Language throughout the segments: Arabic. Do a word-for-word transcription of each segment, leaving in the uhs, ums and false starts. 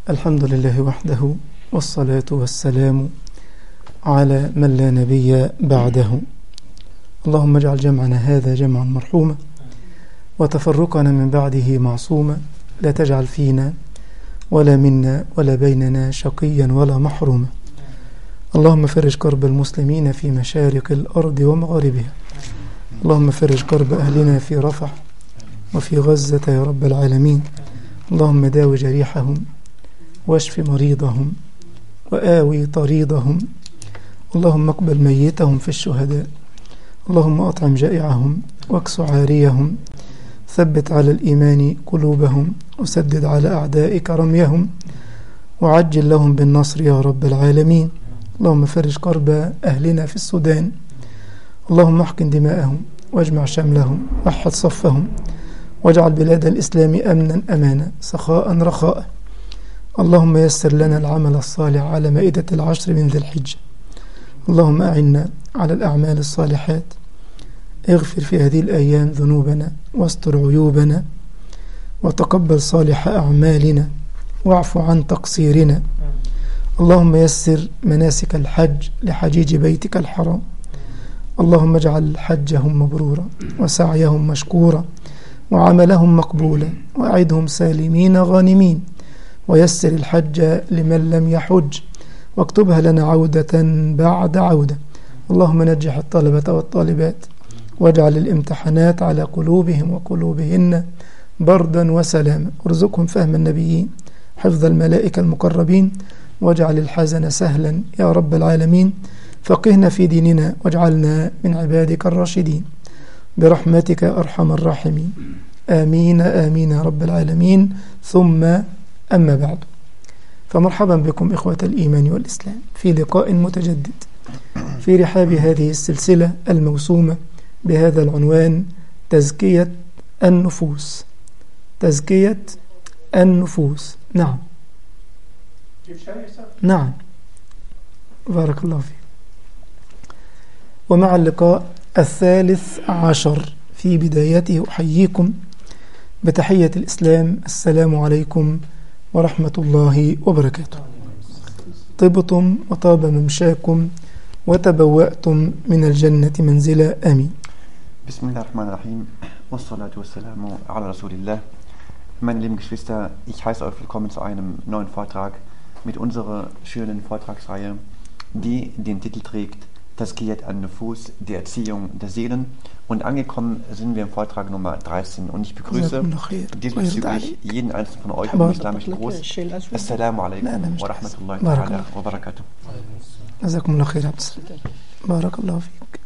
الحمد لله وحده، والصلاة والسلام على من لا نبي بعده. اللهم اجعل جمعنا هذا جمعا مرحوما، وتفرقنا من بعده معصوما، لا تجعل فينا ولا منا ولا بيننا شقيا ولا محروما. اللهم فرج كرب المسلمين في مشارق الأرض ومغاربها. اللهم فرج كرب أهلنا في رفح وفي غزة يا رب العالمين. اللهم داوي جريحهم واشف مريضهم وآوي طريضهم. اللهم اقبل ميتهم في الشهداء. اللهم أطعم جائعهم واكس عاريهم. ثبت على الإيمان قلوبهم وسدد على أعدائك رميهم، وعجل لهم بالنصر يا رب العالمين. اللهم فرج كرب أهلنا في السودان. اللهم احقن دماءهم واجمع شملهم، وحد صفهم، واجعل بلاد الإسلام أمنا أمانا، سخاء رخاء. اللهم يسر لنا العمل الصالح على مائدة العشر من ذي الحجة. اللهم أعنا على الأعمال الصالحات. اغفر في هذه الأيام ذنوبنا واستر عيوبنا، وتقبل صالح أعمالنا، واعف عن تقصيرنا. اللهم يسر مناسك الحج لحجيج بيتك الحرام. اللهم اجعل حجهم مبرورا وسعيهم مشكورا وعملهم مقبولا، وأعدهم سالمين غانمين، ويسر الحج لمن لم يحج، واكتبها لنا عودة بعد عودة. اللهم نجح الطلبة والطالبات، واجعل الامتحانات على قلوبهم وقلوبهن بردا وسلاما، وارزقهم فهم النبيين، حفظ الملائكة المقربين، واجعل الحزن سهلا يا رب العالمين. فقهنا في ديننا واجعلنا من عبادك الراشدين برحمتك أرحم الراحمين. آمين آمين يا رب العالمين. ثم أما بعد، فمرحبا بكم إخوة الإيمان والإسلام في لقاء متجدد في رحاب هذه السلسلة الموسومة بهذا العنوان: تزكية النفوس. تزكية النفوس. نعم نعم بارك الله فيك. ومع اللقاء الثالث عشر في بدايته أحييكم بتحية الإسلام: السلام عليكم ورحمة الله وبركاته. طبتم وطاب ممشاكم وتبوأتم من الجنة منزلا. آمين. بسم الله الرحمن الرحيم والصلاة والسلام على رسول الله. Meine lieben Geschwister, ich heiße euch willkommen zu einem neuen Vortrag mit unserer schönen Vortragsreihe, die den Titel trägt Tazkiyat an-Nufus, die Erziehung der Seelen. Und angekommen sind wir im Vortrag Nummer dreizehn. Und ich begrüße diesbezüglich jeden einzelnen von euch im islamischen Gruß. Assalamu alaikum wa rahmatullahi ta'ala wa barakatuh. جزاكم الله خير عبد السلام، بارك الله فيك.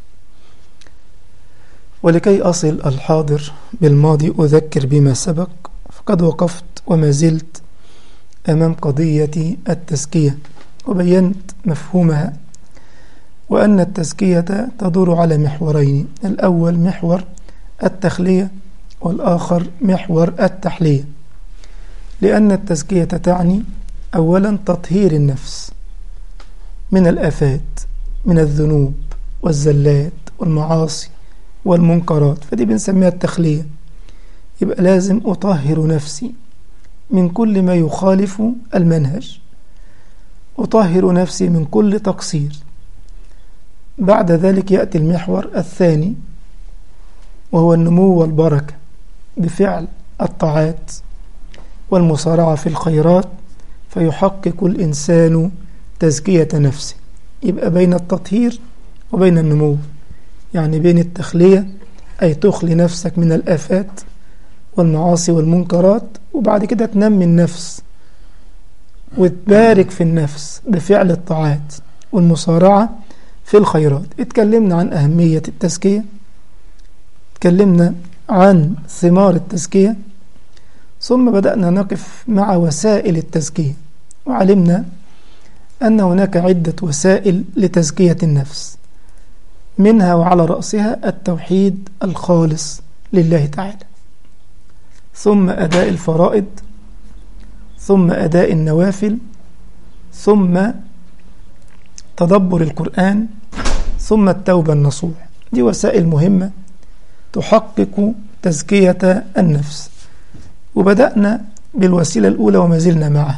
ولكي أصل الحاضر بالماضي أذكر بما سبق، فقد وقفت وما زلت أمام قضية التزكية، وبينت مفهومها، وأن التزكية تدور على محورين: الأول محور التخلية، والآخر محور التحلية. لأن التزكية تعني أولا تطهير النفس من الآفات، من الذنوب والزلات والمعاصي والمنكرات، فدي بنسميها التخلية. يبقى لازم أطهر نفسي من كل ما يخالف المنهج، أطهر نفسي من كل تقصير. بعد ذلك يأتي المحور الثاني، وهو النمو والبركة بفعل الطاعات والمسارعة في الخيرات، فيحقق الإنسان تزكية نفسه. يبقى بين التطهير وبين النمو، يعني بين التخلية أي تخلي نفسك من الآفات والمعاصي والمنكرات، وبعد كده تنمي النفس وتبارك في النفس بفعل الطاعات والمسارعة في الخيرات. اتكلمنا عن أهمية التزكية، اتكلمنا عن ثمار التزكية، ثم بدأنا نقف مع وسائل التزكية، وعلمنا أن هناك عدة وسائل لتزكية النفس، منها وعلى رأسها التوحيد الخالص لله تعالى، ثم أداء الفرائض، ثم أداء النوافل، ثم تدبر القرآن، ثم التوبة النصوح. دي وسائل مهمة تحقق تزكية النفس. وبدأنا بالوسيلة الأولى وما زلنا معها،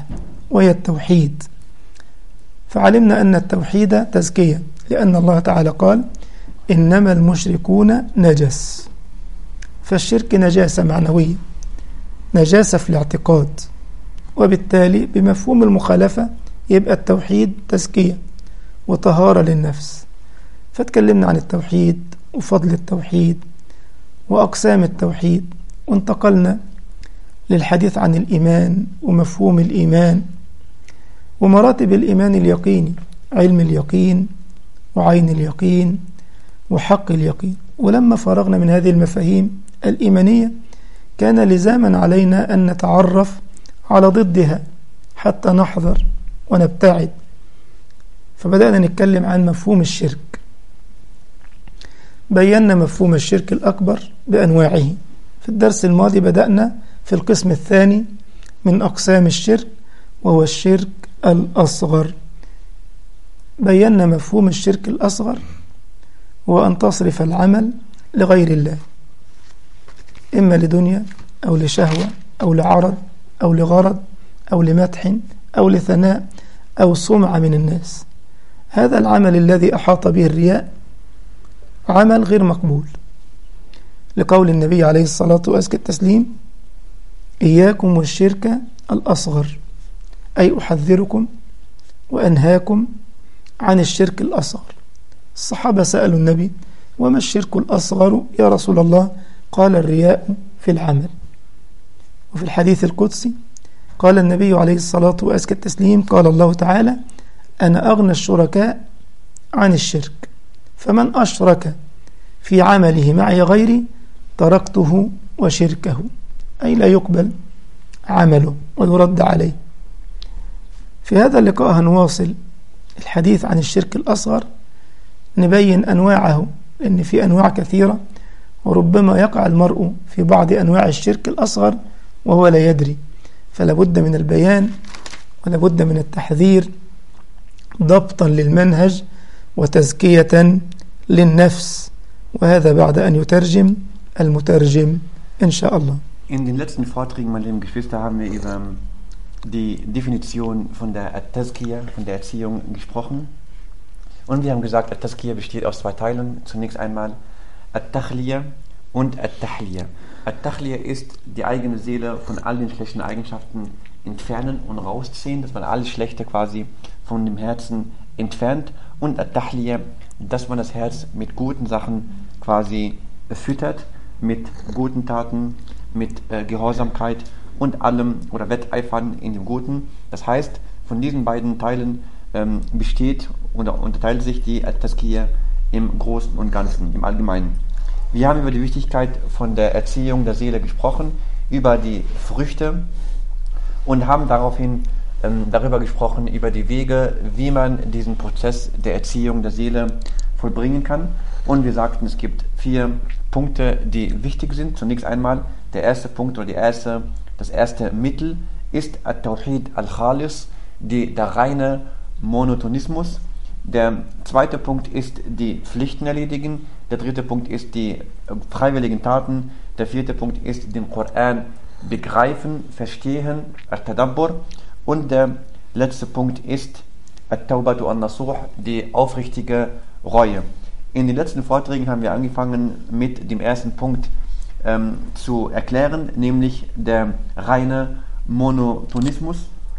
وهي التوحيد. فعلمنا أن التوحيد تزكية، لأن الله تعالى قال إنما المشركون نجس، فالشرك نجاسة معنوية، نجاسة في الاعتقاد، وبالتالي بمفهوم المخالفة يبقى التوحيد تزكية وطهارة للنفس. فتكلمنا عن التوحيد وفضل التوحيد وأقسام التوحيد، وانتقلنا للحديث عن الإيمان ومفهوم الإيمان ومراتب الإيمان اليقيني، علم اليقين وعين اليقين وحق اليقين. ولما فرغنا من هذه المفاهيم الإيمانية كان لزاما علينا أن نتعرف على ضدها حتى نحذر ونبتعد. فبدأنا نتكلم عن مفهوم الشرك، بينا مفهوم الشرك الأكبر بأنواعه. في الدرس الماضي بدأنا في القسم الثاني من أقسام الشرك وهو الشرك الأصغر. بينا مفهوم الشرك الأصغر هو أن تصرف العمل لغير الله، إما لدنيا أو لشهوة أو لعرض أو لغرض أو لمدح أو لثناء أو سمعة من الناس. هذا العمل الذي أحاط به الرياء عمل غير مقبول، لقول النبي عليه الصلاة وأزكى التسليم إياكم والشرك الأصغر، أي أحذركم وأنهاكم عن الشرك الأصغر. الصحابة سألوا النبي وما الشرك الأصغر يا رسول الله؟ قال الرياء في العمل. وفي الحديث القدسي قال النبي عليه الصلاة وأزكى التسليم قال الله تعالى أنا أغنى الشركاء عن الشرك، فمن أشرك في عمله معي غيري تركته وشركه، أي لا يقبل عمله ويرد عليه. في هذا اللقاء هنواصل الحديث عن الشرك الأصغر، نبين أنواعه، لأن في أنواع كثيرة وربما يقع المرء في بعض أنواع الشرك الأصغر وهو لا يدري، فلا بد من البيان ولا بد من التحذير ضبطا للمنهج وتزكية للنفس. وهذا بعد أن يترجم المترجم إن شاء الله. In den letzten Vorträgen, meine lieben Geschwister, haben wir über die Definition von der At-Tazkiyah, von der Erziehung gesprochen. Und wir haben gesagt, At-Tazkiyah besteht aus zwei Teilen. Zunächst einmal At-Takhliyah und At-Tahliyah. At-Tahliyah ist die eigene Seele von all den schlechten Eigenschaften entfernen und rausziehen, dass man alles Schlechte quasi von dem Herzen entfernt. Und At-Tahliyah, dass man das Herz mit guten Sachen quasi füttert, mit guten Taten, mit äh, Gehorsamkeit und allem oder Wetteifern in dem Guten. Das heißt, von diesen beiden Teilen ähm, besteht oder unterteilt sich die At-Tazkiyah im Großen und Ganzen, im Allgemeinen. Wir haben über die Wichtigkeit von der Erziehung der Seele gesprochen, über die Früchte und haben daraufhin ähm, darüber gesprochen, über die Wege, wie man diesen Prozess der Erziehung der Seele vollbringen kann. Und wir sagten, es gibt vier Punkte, die wichtig sind. Zunächst einmal der erste Punkt oder die erste, das erste Mittel ist At-Tawhid al-Khalis, die, der reine Monotonismus. Der zweite Punkt ist die Pflichten erledigen. Der dritte Punkt ist die freiwilligen Taten. Der vierte Punkt ist den Koran begreifen, verstehen, At-Tadabbur. Und der letzte Punkt ist At-Tawbatu an-Nasuh, die aufrichtige Reue. In den letzten Vorträgen haben wir angefangen mit dem ersten Punkt ähm, zu erklären, nämlich der reine Monotonismus.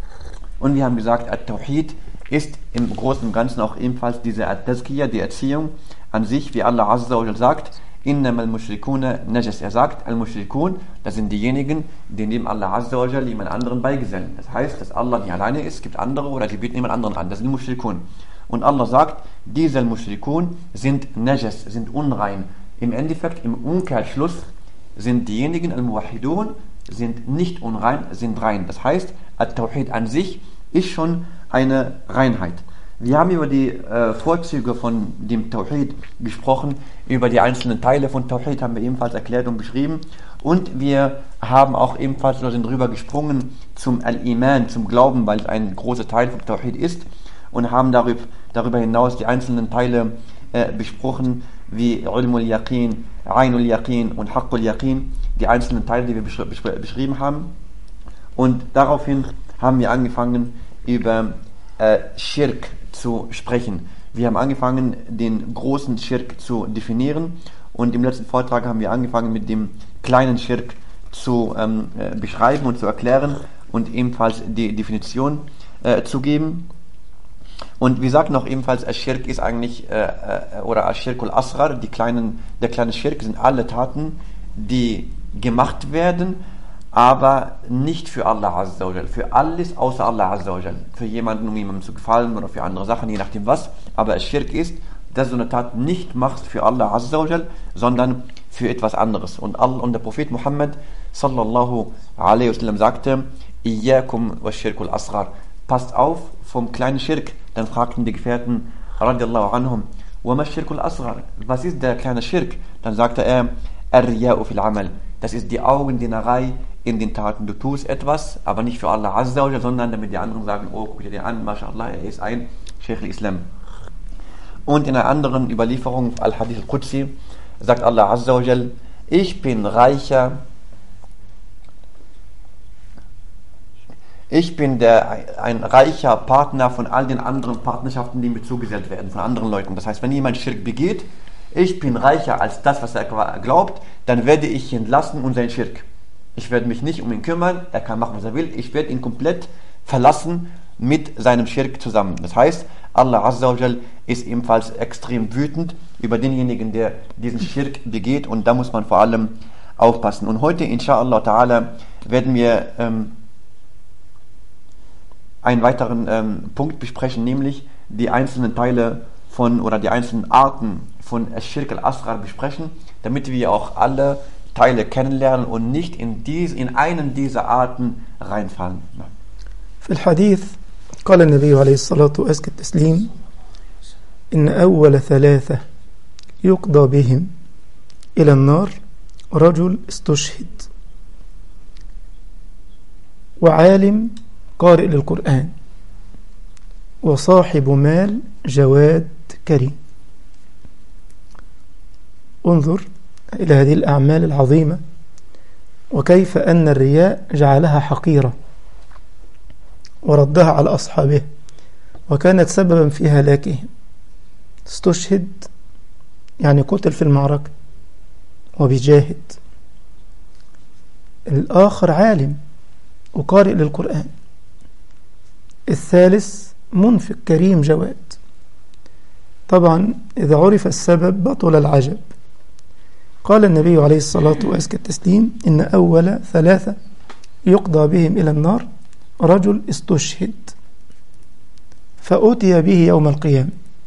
Und wir haben gesagt, At-Tawhid ist im Großen und Ganzen auch ebenfalls diese At-Tazkiyah, die Erziehung an sich, wie Allah Azza wa Jal sagt, Innamal mushrikuna najas. Er sagt, Al-Mushrikun, das sind diejenigen, die neben Allah Azza wa Jal jemand anderen beigesellen. Das heißt, dass Allah nicht alleine ist, es gibt andere oder die bieten jemand anderen an. Das sind Mushrikun. Und Allah sagt, diese Mushrikun sind najas, sind unrein. Im Endeffekt, im Umkehrschluss, sind diejenigen Al-Muwahhidun, sind nicht unrein, sind rein. Das heißt, At-Tawhid an sich ist schon eine Reinheit. Wir haben über die äh, Vorzüge von dem Tawhid gesprochen, über die einzelnen Teile von Tawhid haben wir ebenfalls erklärt und beschrieben. Und wir haben auch ebenfalls oder sind drüber gesprungen zum Al-Iman, zum Glauben, weil es ein großer Teil von Tawhid ist. Und haben darüber, darüber hinaus die einzelnen Teile äh, besprochen, wie Ilmul Yaqin, Ainul Yaqin und Haqqul Yaqin, die einzelnen Teile, die wir beschri- beschri- beschrieben haben. Und daraufhin haben wir angefangen, über äh, Schirk zu sprechen. Wir haben angefangen, den großen Schirk zu definieren und im letzten Vortrag haben wir angefangen, mit dem kleinen Schirk zu ähm, äh, beschreiben und zu erklären und ebenfalls die Definition äh, zu geben. Und wir sagten auch ebenfalls, Ash-Shirk ist eigentlich, äh, äh, oder Ash-Shirk al-Asghar, die kleinen, der kleine Schirk sind alle Taten, die gemacht werden, aber nicht für Allah Azza wa Jal, für alles außer Allah Azza wa Jal, für jemanden, um jemandem zu gefallen oder für andere Sachen, je nachdem was. Aber Ash-Shirk ist, dass du eine Tat nicht machst für Allah Azza wa Jal, sondern für etwas anderes. Und, Allah, und der Prophet Muhammad sallallahu alaihi wasallam sagte, Iyyakum wa Shirk al-Asghar, passt auf vom kleinen Schirk. Dann fragten die Gefährten radiallahu anhum, وَمَا الشِّرْكُ الْأَصْغَرُ, was ist der kleine Schirk? Dann sagte er, الرِّيَاءُ فِي الْعَمَلِ, das ist die Augendienerei in den Taten. Du tust etwas, aber nicht für Allah Azza wa Jal, sondern damit die anderen sagen, oh, guck dir den an, mashallah, er ist ein Sheikh al-Islam. Und in einer anderen Überlieferung, Al-Hadith al-Qudsi, sagt Allah Azza wa Jal, ich bin reicher, ich bin der, ein reicher Partner von all den anderen Partnerschaften, die mir zugesellt werden, von anderen Leuten. Das heißt, wenn jemand Schirk begeht, ich bin reicher als das, was er glaubt, dann werde ich ihn lassen und sein Schirk. Ich werde mich nicht um ihn kümmern, er kann machen, was er will, ich werde ihn komplett verlassen mit seinem Schirk zusammen. Das heißt, Allah Azza wa Jal ist ebenfalls extrem wütend über denjenigen, der diesen Schirk begeht, und da muss man vor allem aufpassen. Und heute, inshallah ta'ala, werden wir ähm, einen weiteren ähm, Punkt besprechen, nämlich die einzelnen Teile von oder die einzelnen Arten von Ash-Shirk al-Asghar besprechen, damit wir auch alle Teile kennenlernen und nicht in, dies, in einen dieser Arten reinfallen. في الحديث قال النبي عليه الصلاة وأزكى التسليم إن أول ثلاثة يقضى بهم إلى النار رجل استشهد وعالم قارئ للقرآن وصاحب مال جواد كريم. انظر إلى هذه الأعمال العظيمة وكيف أن الرياء جعلها حقيرة وردها على أصحابه وكانت سببا في هلاكهم. استشهد يعني قتل في المعركة وبيجاهد. الآخر عالم وقارئ للقرآن. الثالث منفق كريم جواد. طبعا إذا عرف السبب بطل العجب. قال النبي عليه الصلاة وأزكى التسليم إن أول ثلاثة يقضى بهم إلى النار رجل استشهد فأتي به يوم القيامة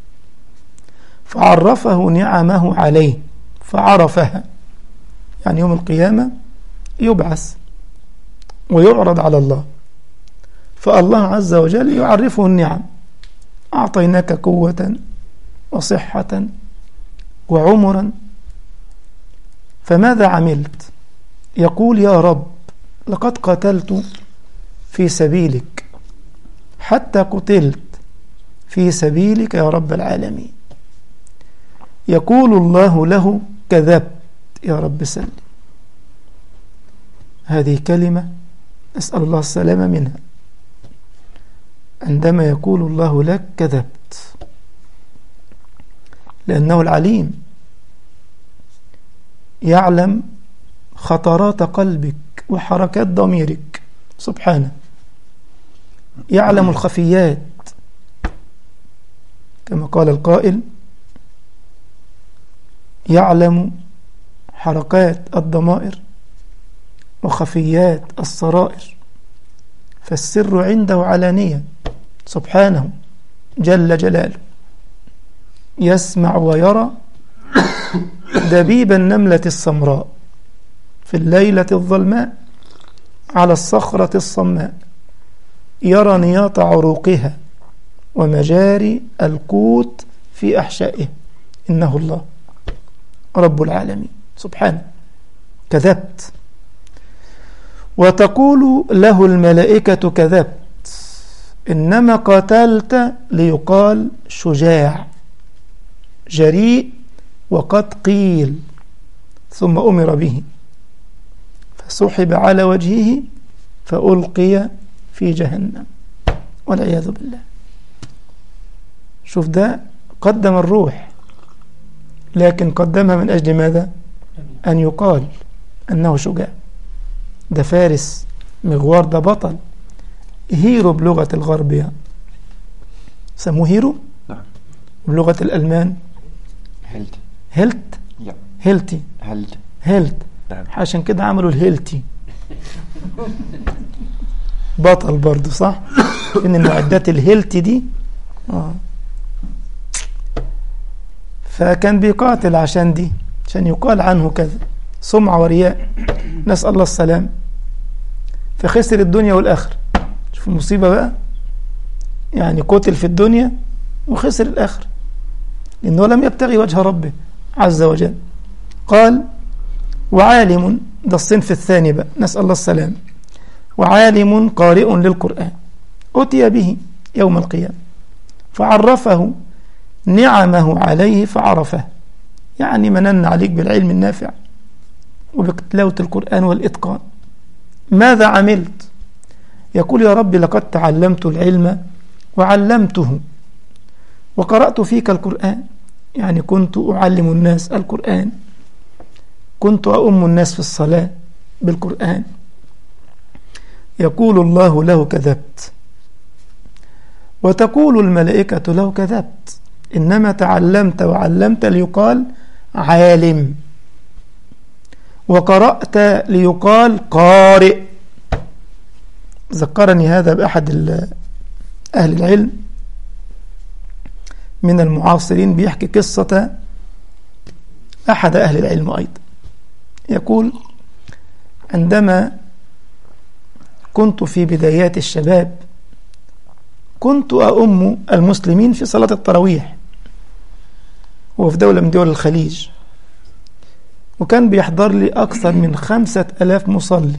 فعرفه نعمه عليه فعرفها، يعني يوم القيامة يبعث ويعرض على الله، فالله عز وجل يعرفه النعم، أعطيناك قوة وصحة وعمرا، فماذا عملت؟ يقول يا رب لقد قتلت في سبيلك حتى قتلت في سبيلك يا رب العالمين. يقول الله له كذبت يا رب سلم. هذه كلمة أسأل الله السلامة منها. عندما يقول الله لك كذبت، لأنه العليم يعلم خطرات قلبك وحركات ضميرك سبحانه، يعلم الخفيات كما قال القائل يعلم حركات الضمائر وخفيات السرائر، فالسر عنده علانية سبحانه جل جلاله، يسمع ويرى دبيب النملة السمراء في الليلة الظلماء على الصخرة الصماء، يرى نياط عروقها ومجاري القوت في أحشائه، إنه الله رب العالمين سبحانه. كذبت. وتقول له الملائكة كذبت، إنما قتلت ليقال شجاع جريء وقد قيل، ثم أمر به فسحب على وجهه فألقي في جهنم. والعياذ بالله. شوف ده قدم الروح، لكن قدمها من أجل ماذا؟ أن يقال أنه شجاع. ده فارس مغوار، ده بطل هيرو بلغة الغرب، يعني سموه هيرو. نعم. بلغة الألمان هيلت. هيلت يا هيلتي هيلت. هيلت نعم. عشان كده عملوا الهيلتي. بطل برضو صح. إن المعدات الهيلتي دي آه. فكان بيقاتل عشان دي، عشان يقال عنه كذا، سمعة ورياء، نسأل الله السلام. فخسر الدنيا والآخرة. شوف المصيبة بقى، يعني قتل في الدنيا وخسر الآخرة، لأنه لم يبتغي وجه ربه عز وجل. قال وعالم، ده الصنف الثاني بقى، نسأل الله السلام. وعالم قارئ للقرآن أتي به يوم القيامة فعرفه نعمه عليه فعرفه، يعني منن عليك بالعلم النافع وبتلاوة القرآن والإتقان. ماذا عملت؟ يقول يا رب لقد تعلمت العلم وعلمته وقرأت فيك القرآن، يعني كنت أعلم الناس القرآن، كنت أؤم الناس في الصلاة بالقرآن. يقول الله له كذبت، وتقول الملائكة له كذبت، إنما تعلمت وعلمت ليقال عالم، وقرأت ليقال قارئ. ذكرني هذا بأحد أهل العلم من المعاصرين بيحكي قصة أحد أهل العلم أيضا. يقول عندما كنت في بدايات الشباب كنت أؤم المسلمين في صلاة التراويح، هو في دولة من دول الخليج، وكان بيحضر لي أكثر من خمسة ألاف مصلي،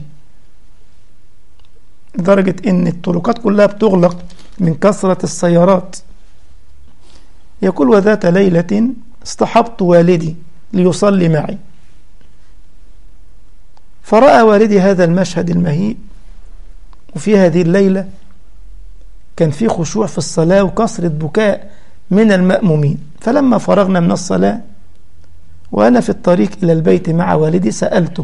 لدرجة إن الطرقات كلها بتغلق من كثرة السيارات. يقول وذات ليلة اصطحبت والدي ليصلي معي، فرأى والدي هذا المشهد المهيب، وفي هذه الليلة كان في خشوع في الصلاة وكثرة بكاء من المأمومين. فلما فرغنا من الصلاة وأنا في الطريق إلى البيت مع والدي سألته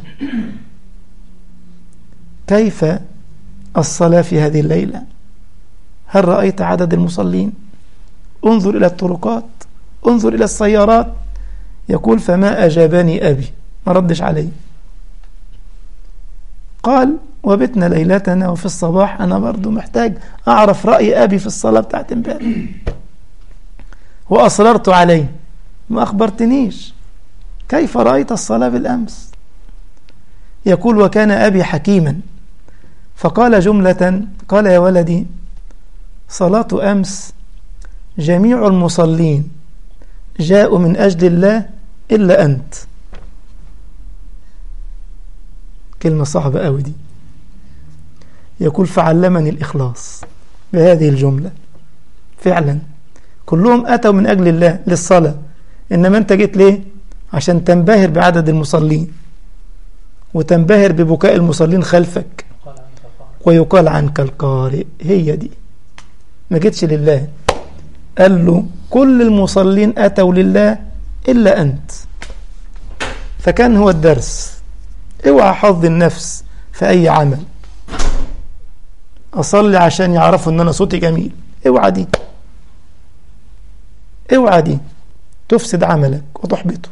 كيف الصلاة في هذه الليلة؟ هل رأيت عدد المصلين؟ انظر إلى الطرقات، انظر إلى السيارات. يقول فما أجابني أبي، ما ردش علي. قال وبتنا ليلتنا وفي الصباح أنا برضو محتاج أعرف رأي أبي في الصلاة بتاعت امبارح، وأصررت عليه ما أخبرتنيش كيف رأيت الصلاة بالأمس. يقول وكان أبي حكيما فقال جملة، قال يا ولدي صلاة أمس جميع المصلين جاءوا من أجل الله إلا أنت. كلمة صعبة أوي دي. يقول فعلمني الإخلاص بهذه الجملة. فعلا كلهم أتوا من أجل الله للصلاة، إنما أنت جيت ليه؟ عشان تنبهر بعدد المصلين وتنبهر ببكاء المصلين خلفك ويقال عنك القارئ. هي دي، ما جيتش لله. قال له كل المصلين أتوا لله إلا أنت. فكان هو الدرس. اوعى حظ النفس في أي عمل، أصلي عشان يعرفوا أن أنا صوتي جميل. اوعى دي، اوعى دي تفسد عملك وتحبطه.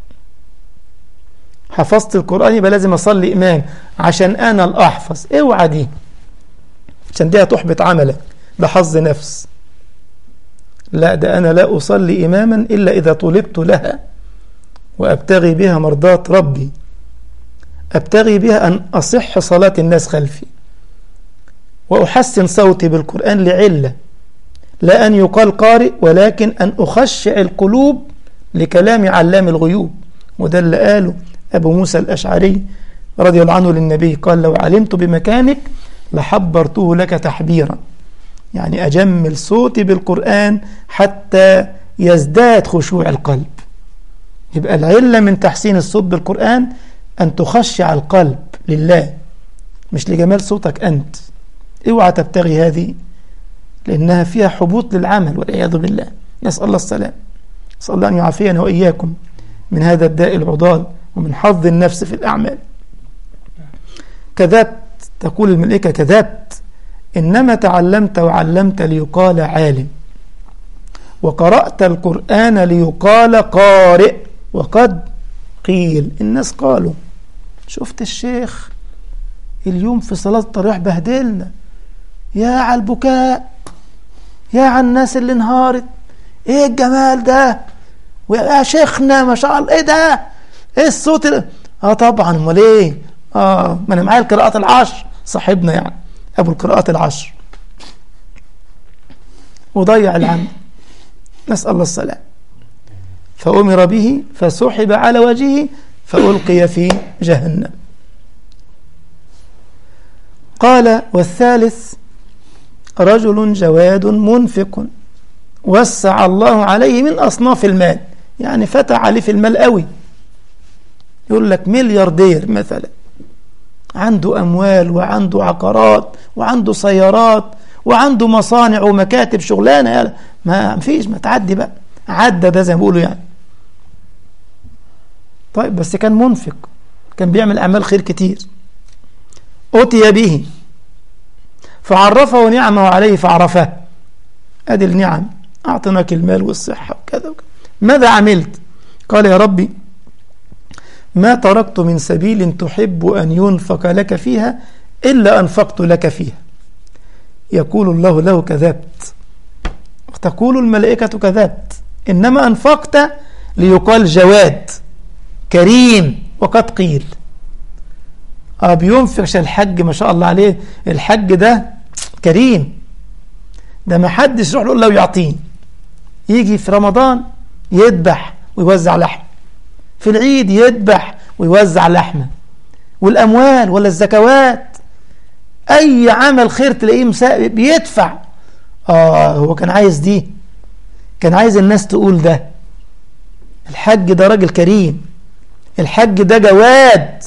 حفظت القرآن يبقى لازم أصلي إمام عشان أنا الأحفظ. اوعى دي، عشان دي هتحبط عملك بحظ نفس. لا، ده أنا لا أصلي إماما إلا إذا طلبت لها وأبتغي بها مرضات ربي، أبتغي بها أن أصح صلاة الناس خلفي، وأحسن صوتي بالقرآن لعلة، لا أن يقال قارئ ولكن أن أخشع القلوب لكلام علام الغيوب. وده اللي قاله أبو موسى الأشعري رضي الله عنه للنبي، قال لو علمت بمكانك لحبرته لك تحبيرا، يعني أجمل صوتي بالقرآن حتى يزداد خشوع القلب. يبقى العلة من تحسين الصوت بالقرآن أن تخشع القلب لله، مش لجمال صوتك أنت. اوعى تبتغي هذه لأنها فيها حبوط للعمل والعياذ بالله، نسأل الله السلام. نسأل الله أن يعافينا وإياكم من هذا الداء العضال ومن حظ النفس في الأعمال. كذبت، تقول الملائكة كذبت، إنما تعلمت وعلمت ليقال عالم، وقرأت القرآن ليقال قارئ، وقد قيل، الناس قالوا. شفت الشيخ اليوم في صلاة التراويح بهدلنا، يا على البكاء، يا على الناس اللي انهارت، ايه الجمال ده، ويا شيخنا ما شاء الله، ايه ده، ايه الصوت ال... اه طبعا، امال ايه، اه ما انا معايا القراءات العشر، صاحبنا يعني ابو القراءات العشر، وضيع العمل، نسأل الله السلام. فأمر به فسحب على وجهه فألقي في جهنم. قال: والثالث رجل جواد منفق وسع الله عليه من أصناف المال، يعني فتح عليه في المال قوي، يقول لك ملياردير مثلا، عنده أموال وعنده عقارات وعنده سيارات وعنده مصانع ومكاتب، شغلانة يلا ما فيش، ما تعدي بقى، عدى ده زي ما بيقولوا يعني. طيب بس كان منفق، كان بيعمل أعمال خير كتير. أتي به فعرفه نعمه عليه فعرفه، أدي النعم، أعطناك المال والصحة وكذا وكذا، ماذا عملت؟ قال: يا ربي ما تركت من سبيل تحب أن ينفق لك فيها إلا أنفقت لك فيها. يقول الله له: كذبت. وتقول الملائكة: كذبت، إنما أنفقت ليقال جواد كريم، وقد قيل. آه بينفقش الحج ما شاء الله عليه، الحج ده كريم، ده ما حدش يروح له ويعطيه. يجي في رمضان يذبح ويوزع لحم، في العيد يذبح ويوزع لحمه، والأموال ولا الزكوات، أي عمل خير تلاقيه بيدفع. آه هو كان عايز دي، كان عايز الناس تقول ده الحج ده راجل كريم، الحج ده جواد.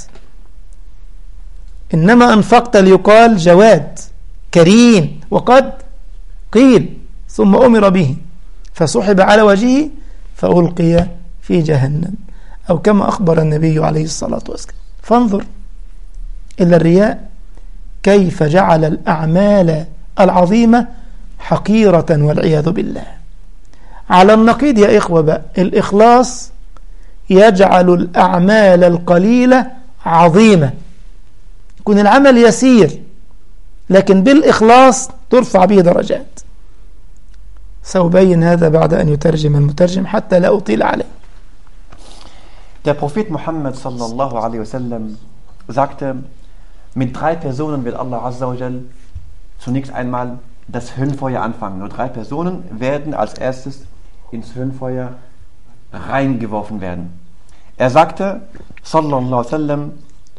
إنما أنفقت ليقال جواد كريم، وقد قيل. ثم أمر به فسحب على وجهه فألقي في جهنم، أو كما أخبر النبي عليه الصلاة والسلام. فانظر إلى الرياء كيف جعل الأعمال العظيمة حقيرة والعياذ بالله. على النقيض يا إخوة بقى، الإخلاص يجعل الأعمال القليلة عظيمة، يكون العمل يسير لكن بالإخلاص ترفع به درجات. سأبين هذا بعد أن يترجم المترجم حتى لا أطيل عليه. Der Prophet Muhammad sallallahu alaihi wasallam sagte, mit drei Personen wird Allah Azza wa Jal zunächst einmal das Höllenfeuer anfangen. Nur drei Personen werden als erstes ins Höllenfeuer reingeworfen werden. Er sagte, sallallahu alaihi wasallam,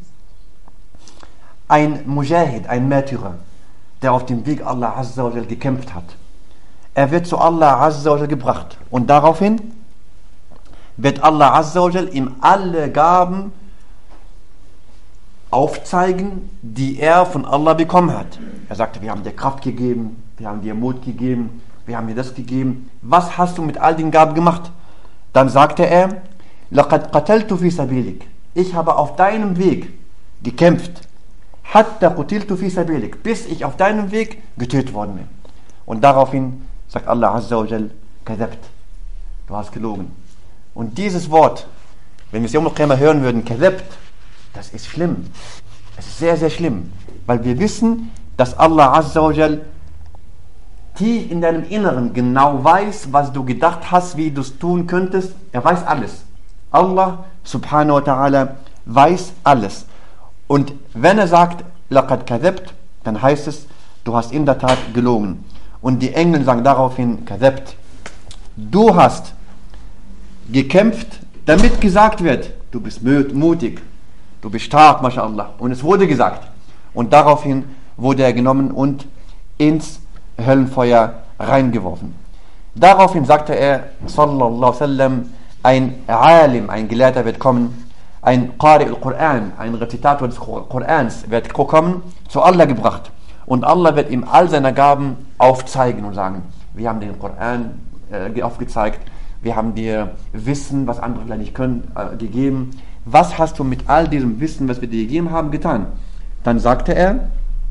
ein Mujahid, ein Märtyrer, der auf dem Weg Allah Azza wa Jal gekämpft hat. Er wird zu Allah Azza wa Jal gebracht und daraufhin wird Allah Azza wa Jal ihm alle Gaben aufzeigen, die er von Allah bekommen hat. Er sagte, wir haben dir Kraft gegeben, wir haben dir Mut gegeben, wir haben dir das gegeben. Was hast du mit all den Gaben gemacht? Dann sagte er, لَقَدْ قَتَلْتُ فِي سَبِيلِكَ, ich habe auf deinem Weg gekämpft. حَتَّى قُتِلْتُ فِي سَبِيلِكَ, bis ich auf deinem Weg getötet worden bin. Und daraufhin sagt Allah Azza wa Jal, كَذَبْت, du hast gelogen. Und dieses Wort, wenn wir es Yawm al-Qiyamah hören würden, كَذَبْت, das ist schlimm. Es ist sehr, sehr schlimm. Weil wir wissen, dass Allah Azza wa Jal tief in deinem Inneren genau weiß, was du gedacht hast, wie du es tun könntest. Er weiß alles. Allah subhanahu wa ta'ala weiß alles. Und wenn er sagt, لَقَدْ كَذَبْت, dann heißt es, du hast in der Tat gelogen. Und die Engel sagen daraufhin, كَذَبْت, du hast gekämpft, damit gesagt wird, du bist mutig, du bist stark, mashallah. Und es wurde gesagt. Und daraufhin wurde er genommen und ins Höllenfeuer reingeworfen. Daraufhin sagte er, sallallahu alaihi wasallam, ein Alim, ein Gelehrter wird kommen, ein Qari al-Quran, ein Rezitator des Korans wird kommen, zu Allah gebracht. Und Allah wird ihm all seine Gaben aufzeigen und sagen, wir haben den Koran äh, aufgezeigt, wir haben dir Wissen, was andere vielleicht nicht können, äh, gegeben. Was hast du mit all diesem Wissen, was wir dir gegeben haben, getan? Dann sagte er,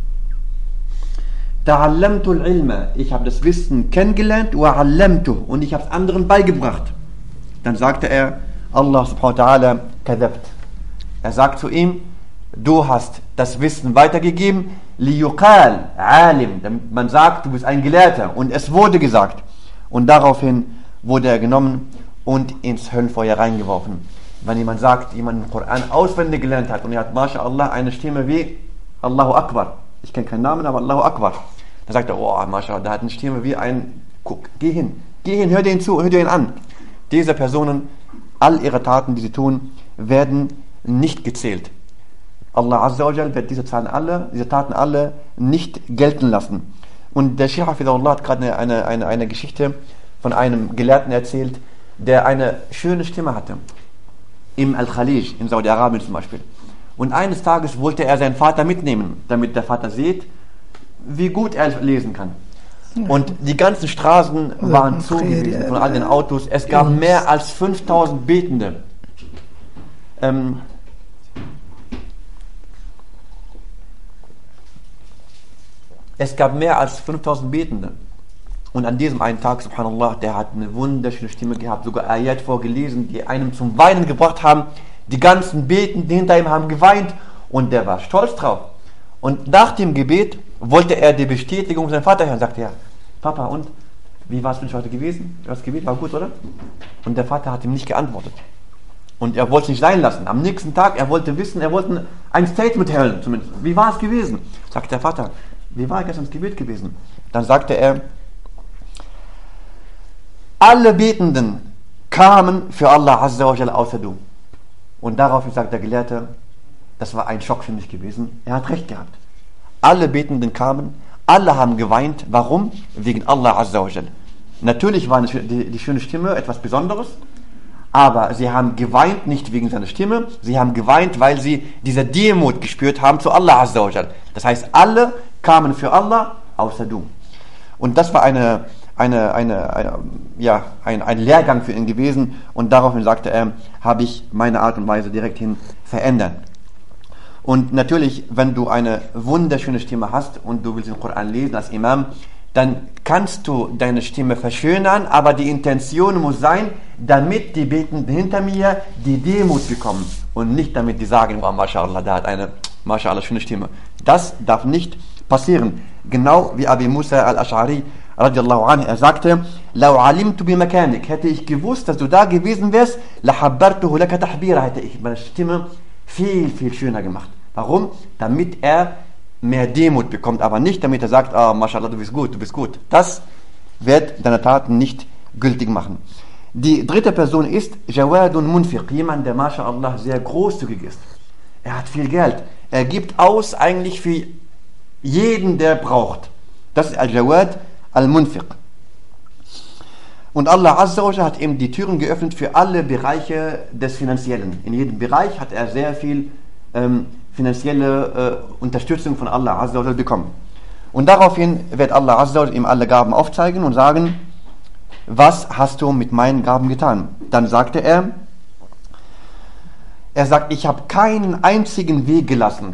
Ta'allamtu al-ilma, ich habe das Wissen kennengelernt, wa 'allamtu, und ich habe es anderen beigebracht. Dann sagte er, Allah subhanahu wa ta'ala kadhabt. Er sagt zu ihm, du hast das Wissen weitergegeben, liyuqal alim, damit man sagt, du bist ein Gelehrter, und es wurde gesagt. Und daraufhin wurde er genommen und ins Höllenfeuer reingeworfen. Wenn jemand sagt, jemand den Koran auswendig gelernt hat und er hat, MashaAllah, eine Stimme wie Allahu Akbar. Ich kenne keinen Namen, aber Allahu Akbar. Dann sagt er, oh, MashaAllah, der hat eine Stimme wie ein, guck, geh hin, geh hin, hör dir ihn zu, hör dir ihn an. Diese Personen, all ihre Taten, die sie tun, werden nicht gezählt. Allah Azza wa Jal wird diese Taten alle, diese Taten alle nicht gelten lassen. Und der Sheikh Hafidhullah hat gerade eine, eine, eine Geschichte von einem Gelehrten erzählt, der eine schöne Stimme hatte. Im Al-Khalij, in Saudi-Arabien zum Beispiel. Und eines Tages wollte er seinen Vater mitnehmen, damit der Vater sieht, wie gut er lesen kann. Und die ganzen Straßen waren zugewiesen von all den Autos. Es gab mehr als fünftausend Betende. Ähm, es gab mehr als fünftausend Betende. Und an diesem einen Tag, subhanallah, der hat eine wunderschöne Stimme gehabt, sogar Ayat vorgelesen, die einem zum Weinen gebracht haben. Die ganzen Betenden hinter ihm haben geweint und der war stolz drauf. Und nach dem Gebet wollte er die Bestätigung seinem Vater hören. Sagte er, Papa, und wie war es für dich heute gewesen? Das Gebet war gut, oder? Und der Vater hat ihm nicht geantwortet. Und er wollte es nicht sein lassen. Am nächsten Tag, er wollte wissen, er wollte ein Statement hören, zumindest. Wie war es gewesen? Sagte der Vater, wie war gestern das Gebet gewesen? Dann sagte er, alle Betenden kamen für Allah Azza wa Jalla außer du. Und daraufhin sagt der Gelehrte, das war ein Schock für mich gewesen. Er hat recht gehabt. Alle Betenden kamen, alle haben geweint. Warum? Wegen Allah Azza wa Jalla. Natürlich war die, die schöne Stimme etwas Besonderes, aber sie haben geweint nicht wegen seiner Stimme, sie haben geweint, weil sie diese Demut gespürt haben zu Allah Azza wa Jalla. Das heißt, alle kamen für Allah außer du. Und das war eine Eine, eine, eine, ja, ein, ein Lehrgang für ihn gewesen, und daraufhin sagte er, habe ich meine Art und Weise direkt hin verändert. Und natürlich, wenn du eine wunderschöne Stimme hast und du willst den Koran lesen als Imam, dann kannst du deine Stimme verschönern, aber die Intention muss sein, damit die Betenden hinter mir die Demut bekommen und nicht damit die sagen, oh, MashaAllah, der hat eine MashaAllah schöne Stimme. Das darf nicht passieren. Genau wie Abi Musa al-Ash'ari radiallahu anhu, er sagte, Lau alimtu bi makanik, hätte ich gewusst, dass du da gewesen wärst, la habbartuhu laka tahbira, hätte ich meine Stimme viel, viel schöner gemacht. Warum? Damit er mehr Demut bekommt, aber nicht damit er sagt, ah, mashallah, du bist gut, du bist gut. Das wird deine Taten nicht gültig machen. Die dritte Person ist Jawadun Munfiq, jemand, der mashallah sehr großzügig ist. Er hat viel Geld. Er gibt aus eigentlich für jeden, der braucht. Das ist Al-Jawad Al-Munfiq. Und Allah Azza wa Jalla hat ihm die Türen geöffnet für alle Bereiche des Finanziellen. In jedem Bereich hat er sehr viel ähm, finanzielle äh, Unterstützung von Allah Azza wa Jalla bekommen. Und daraufhin wird Allah Azza wa Jalla ihm alle Gaben aufzeigen und sagen, was hast du mit meinen Gaben getan? Dann sagte er, er sagt, ich habe keinen einzigen Weg gelassen,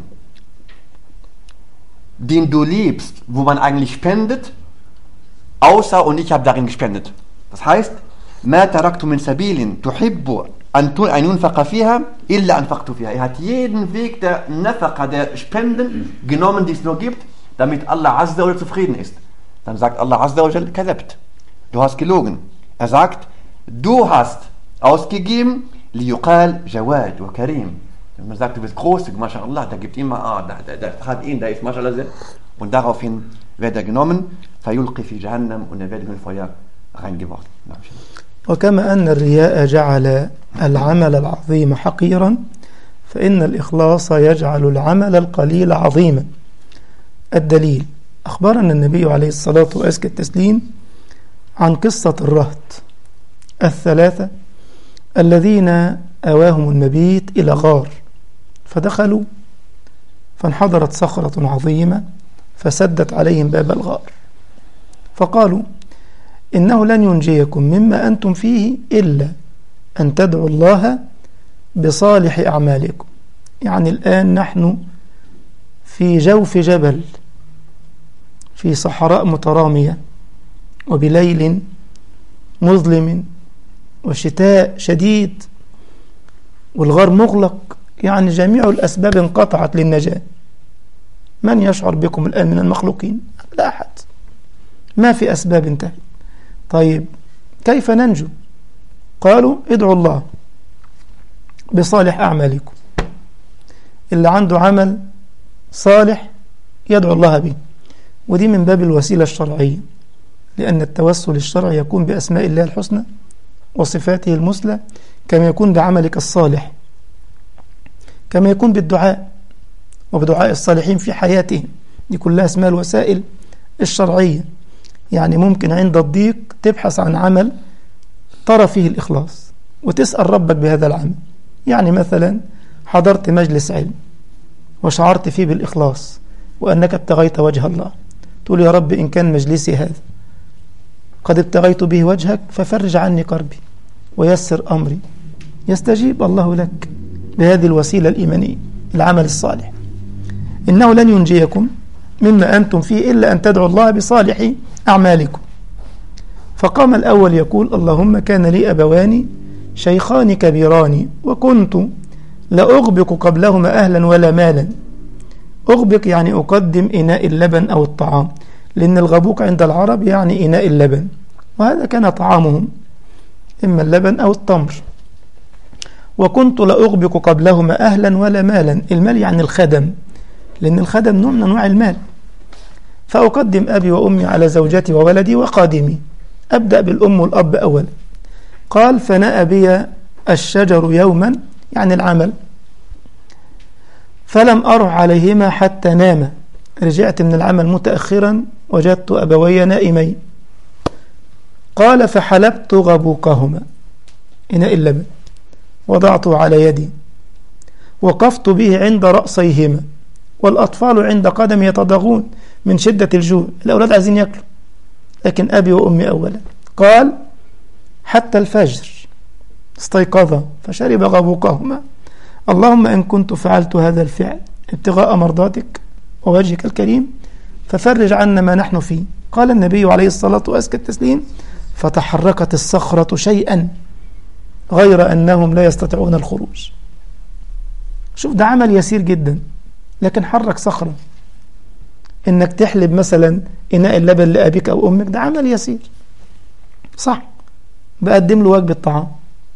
den du liebst, wo man eigentlich spendet, außer und ich habe darin gespendet. Das heißt, ما تركت من سبيل تحب أن ينفق فيها إلا أنفقت فيها. Er hat jeden Weg der Nafaqa, der Spenden genommen, die es nur gibt, damit Allah Azza wa Jalla zufrieden ist. Dann sagt Allah Azza wa Jalla, kadhabt. Du hast gelogen. Er sagt, du hast ausgegeben, liyuqal Jawad wa Karim. Wenn man sagt, du bist großzügig, MashaAllah, der gibt immer, ah, der, der, der hat ihn, der ist MashaAllah sehr. Und daraufhin wird er genommen, fayulqi fi Jahannam, und er wird in den Feuer reingeworfen. وكما أن الرياء جعل العمل العظيم حقيرا فإن الإخلاص يجعل العمل القليل عظيما. الدليل: أخبرنا النبي عليه الصلاة وأزكى التسليم عن قصة الرهط الثلاثة الذين أواهم المبيت إلى غار، فدخلوا فانحدرت صخرة عظيمة فسدت عليهم باب الغار، فقالوا إنه لن ينجيكم مما أنتم فيه إلا أن تدعوا الله بصالح أعمالكم. يعني الآن نحن في جوف جبل، في صحراء مترامية، وبليل مظلم، وشتاء شديد، والغار مغلق، يعني جميع الأسباب انقطعت للنجاة. من يشعر بكم الآن من المخلوقين؟ لا أحد، ما في أسباب انتهت. طيب كيف ننجو؟ قالوا ادعوا الله بصالح أعمالكم. اللي عنده عمل صالح يدعو الله به، ودي من باب الوسيلة الشرعية، لأن التوسل الشرعي يكون بأسماء الله الحسنى وصفاته المثلى، كما يكون بعملك الصالح، كما يكون بالدعاء وبدعاء الصالحين في حياتهم. دي كلها اسمها الوسائل الشرعية. يعني ممكن عند الضيق تبحث عن عمل ترى فيه الإخلاص وتسأل ربك بهذا العمل. يعني مثلا حضرت مجلس علم وشعرت فيه بالإخلاص وأنك ابتغيت وجه الله، تقول يا رب إن كان مجلسي هذا قد ابتغيت به وجهك ففرج عني كربي ويسر أمري، يستجيب الله لك بهذه الوسيلة الإيمانية، العمل الصالح. إنه لن ينجيكم مما أنتم فيه إلا أن تدعوا الله بصالح أعمالكم. فقام الأول يقول اللهم كان لي أبوان شيخان كبيران وكنت لأغبق قبلهما أهلا ولا مالا. أغبق يعني أقدم إناء اللبن أو الطعام، لأن الغبوق عند العرب يعني إناء اللبن، وهذا كان طعامهم إما اللبن أو التمر. وكنت لأغبق قبلهما أهلا ولا مالا، المال يعني الخدم، لأن الخدم نوع من أنواع المال. فأقدم أبي وأمي على زوجتي وولدي وقادمي، أبدأ بالأم والأب أولا. قال فنأى بي الشجر يوما، يعني العمل، فلم أرح عليهما حتى ناما. رجعت من العمل متأخرا وجدت أبوي نائمين. قال فحلبت غبوقهما، إناء اللبن، وضعته على يدي، وقفت به عند رأسيهما، والأطفال عند قدمي يتضاغون من شدة الجوع، الأولاد عايزين يأكلوا، لكن أبي وأمي أولا. قال حتى الفجر استيقظا فشرب غبوقهما. اللهم إن كنت فعلت هذا الفعل ابتغاء مرضاتك ووجهك الكريم ففرج عنا ما نحن فيه. قال النبي عليه الصلاة وأزكى التسليم فتحركت الصخرة شيئا غير أنهم لا يستطيعون الخروج. شوف ده عمل يسير جدا، لكن حرك صخرة. إنك تحلب مثلا إناء اللبن لأبيك أو أمك ده عمل يسير، صح، بقدم له وجبة طعام.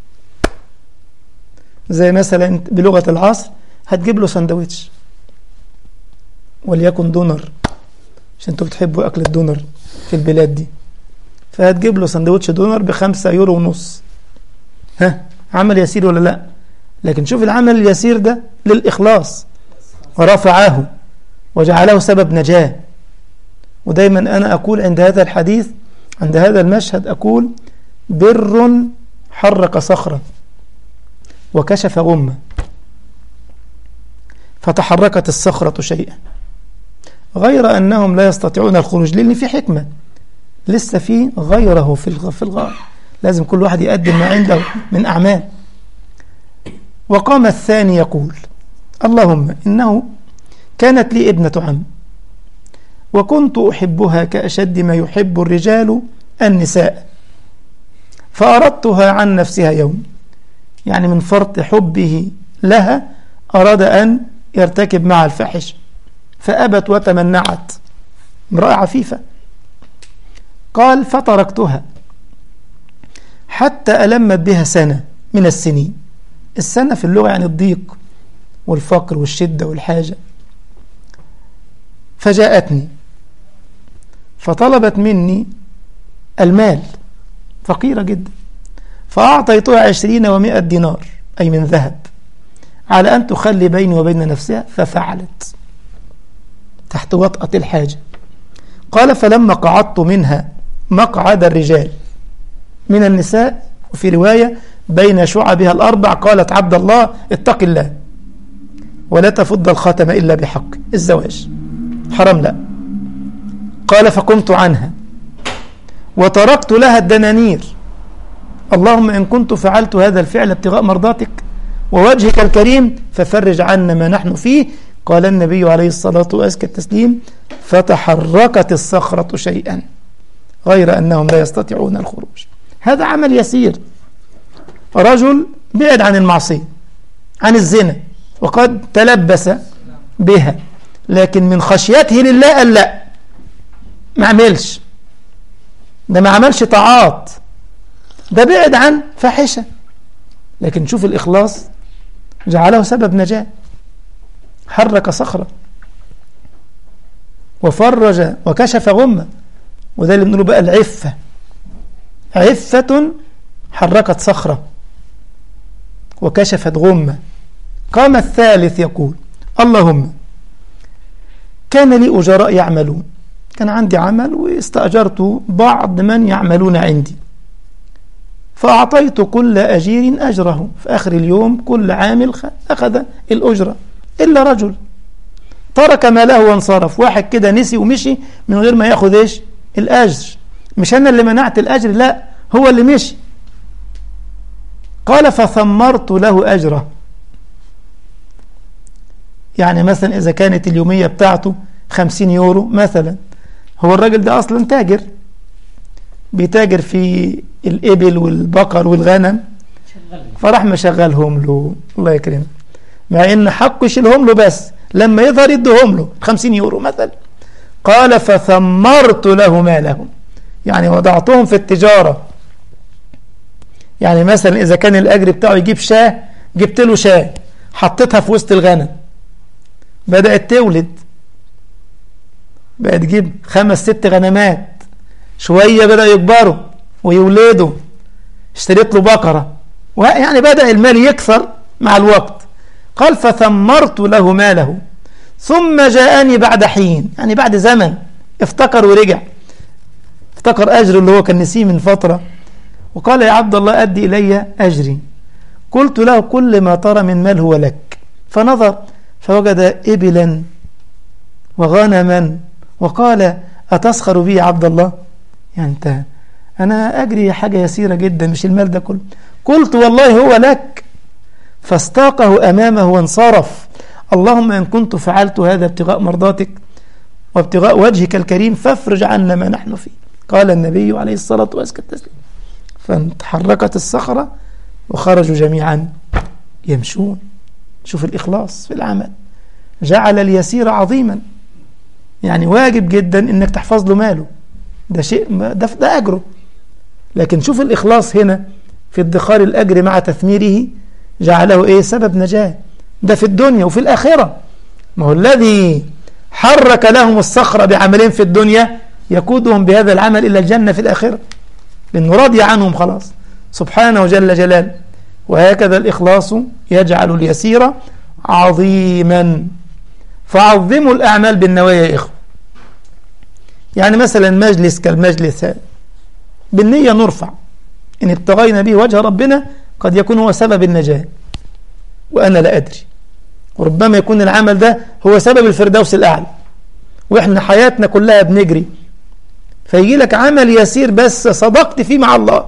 زي مثلا بلغة العصر هتجيب له سندويتش وليكن دونر، عشان انتوا بتحبوا أكل الدونر في البلاد دي، فهتجيب له سندويتش دونر بخمسة يورو ونص. ها، عمل يسير ولا لا؟ لكن شوف العمل اليسير ده للإخلاص، ورفعه وجعله سبب نجاة. ودايما أنا أقول عند هذا الحديث، عند هذا المشهد، أقول بر حرك صخرة وكشف غمة، فتحركت الصخرة شيئا غير أنهم لا يستطيعون الخروج، لأن في حكمة لسه في غيره في الغار، لازم كل واحد يقدم ما عنده من أعمال. وقام الثاني يقول اللهم إنه كانت لي ابنة عم وكنت أحبها كأشد ما يحب الرجال النساء، فأردتها عن نفسها يوم، يعني من فرط حبه لها أراد أن يرتكب مع الفاحشة، فأبت وتمنعت، امرأة عفيفة. قال فتركتها حتى ألمت بها سنة من السنين. السنة في اللغة يعني الضيق والفقر والشدة والحاجة. فجاءتني فطلبت مني المال، فقيرة جدا، فأعطيتها عشرين ومائة دينار أي من ذهب على أن تخلي بيني وبين نفسها، ففعلت تحت وطأة الحاجة. قال فلما قعدت منها مقعد الرجال من النساء، وفي رواية بين شعبها الأربع، قالت عبد الله اتق الله ولا تفض الخاتم إلا بحق الزواج، حرام لا، قال فقمت عنها وتركت لها الدنانير. اللهم إن كنت فعلت هذا الفعل ابتغاء مرضاتك ووجهك الكريم ففرج عنا ما نحن فيه. قال النبي عليه الصلاة وأزكى التسليم فتحركت الصخرة شيئا غير أنهم لا يستطيعون الخروج. هذا عمل يسير. رجل بعد عن المعصية عن الزنا وقد تلبس بها، لكن من خشيته لله قال لا ما عملش، ده ما عملش طاعات، ده بعد عن فاحشة، لكن شوف الإخلاص جعله سبب نجاة. حرك صخرة وفرج وكشف غمة، وده اللي بنقوله بقى العفة. عفة حركت صخرة وكشفت غمة. قام الثالث يقول اللهم كان لي أجراء يعملون، كان عندي عمل واستأجرت بعض من يعملون عندي، فأعطيت كل أجير أجره، في آخر اليوم كل عامل أخذ الأجرة إلا رجل ترك ماله وانصرف. واحد كده نسي ومشي من غير ما ياخذ إيش الأجر. مش أنا اللي منعت الأجر، لا هو اللي مشي. قال فثمرت له أجره. يعني مثلا إذا كانت اليومية بتاعته خمسين يورو مثلا، هو الراجل ده أصلا تاجر بيتاجر في الإبل والبقر والغنم، فراح مشغلهم له الله يكرمه، مع إن حقه يشيلهم له، بس لما يظهر يدهم له خمسين يورو مثلا. قال فثمرت له ماله، يعني وضعتهم في التجارة. يعني مثلا إذا كان الأجر بتاعه يجيب شاه، جبت له شاه حطيتها في وسط الغنم، بدأت تولد، بقت تجيب خمس ست غنمات، شوية بدأ يكبروا ويولدوا، اشتريت له بقرة، يعني بدأ المال يكثر مع الوقت. قال فثمرت له ماله ثم جاءني بعد حين، يعني بعد زمن افتكر ورجع، افتكر أجر اللي هو كان نسيه من فترة، وقال يا عبد الله أدي إلي أجري. قلت له كل ما ترى من مال هو لك. فنظر فوجد إبلا وغنما وقال أتسخر بي يا عبد الله؟ يعني أنت أنا أجري حاجة يسيرة جدا مش المال ده كله. قلت والله هو لك. فاستاقه أمامه وانصرف. اللهم إن كنت فعلت هذا ابتغاء مرضاتك وابتغاء وجهك الكريم فافرج عنا ما نحن فيه. قال النبي عليه الصلاة والسلام فانتحركت الصخرة وخرجوا جميعا يمشون. شوف الإخلاص في العمل، جعل اليسير عظيما. يعني واجب جدا انك تحفظ له ماله، ده شيء ده, ده أجره، لكن شوف الإخلاص هنا في ادخار الأجر مع تثميره جعله ايه سبب نجاة، ده في الدنيا وفي الآخرة. ما هو الذي حرك لهم الصخرة بعملين في الدنيا يقودهم بهذا العمل إلى الجنة في الآخرة، لأنه راضي عنهم خلاص سبحانه وجل جلاله. وهكذا الإخلاص يجعل اليسير عظيما. فعظموا الأعمال بالنوايا يا إخوة. يعني مثلا مجلس كالمجلس هذا بالنية نرفع، إن ابتغينا به وجه ربنا قد يكون هو سبب النجاة وأنا لا أدري، وربما يكون العمل ده هو سبب الفردوس الأعلى، وإحنا حياتنا كلها بنجري، فيجي لك عمل يسير بس صدقت فيه مع الله،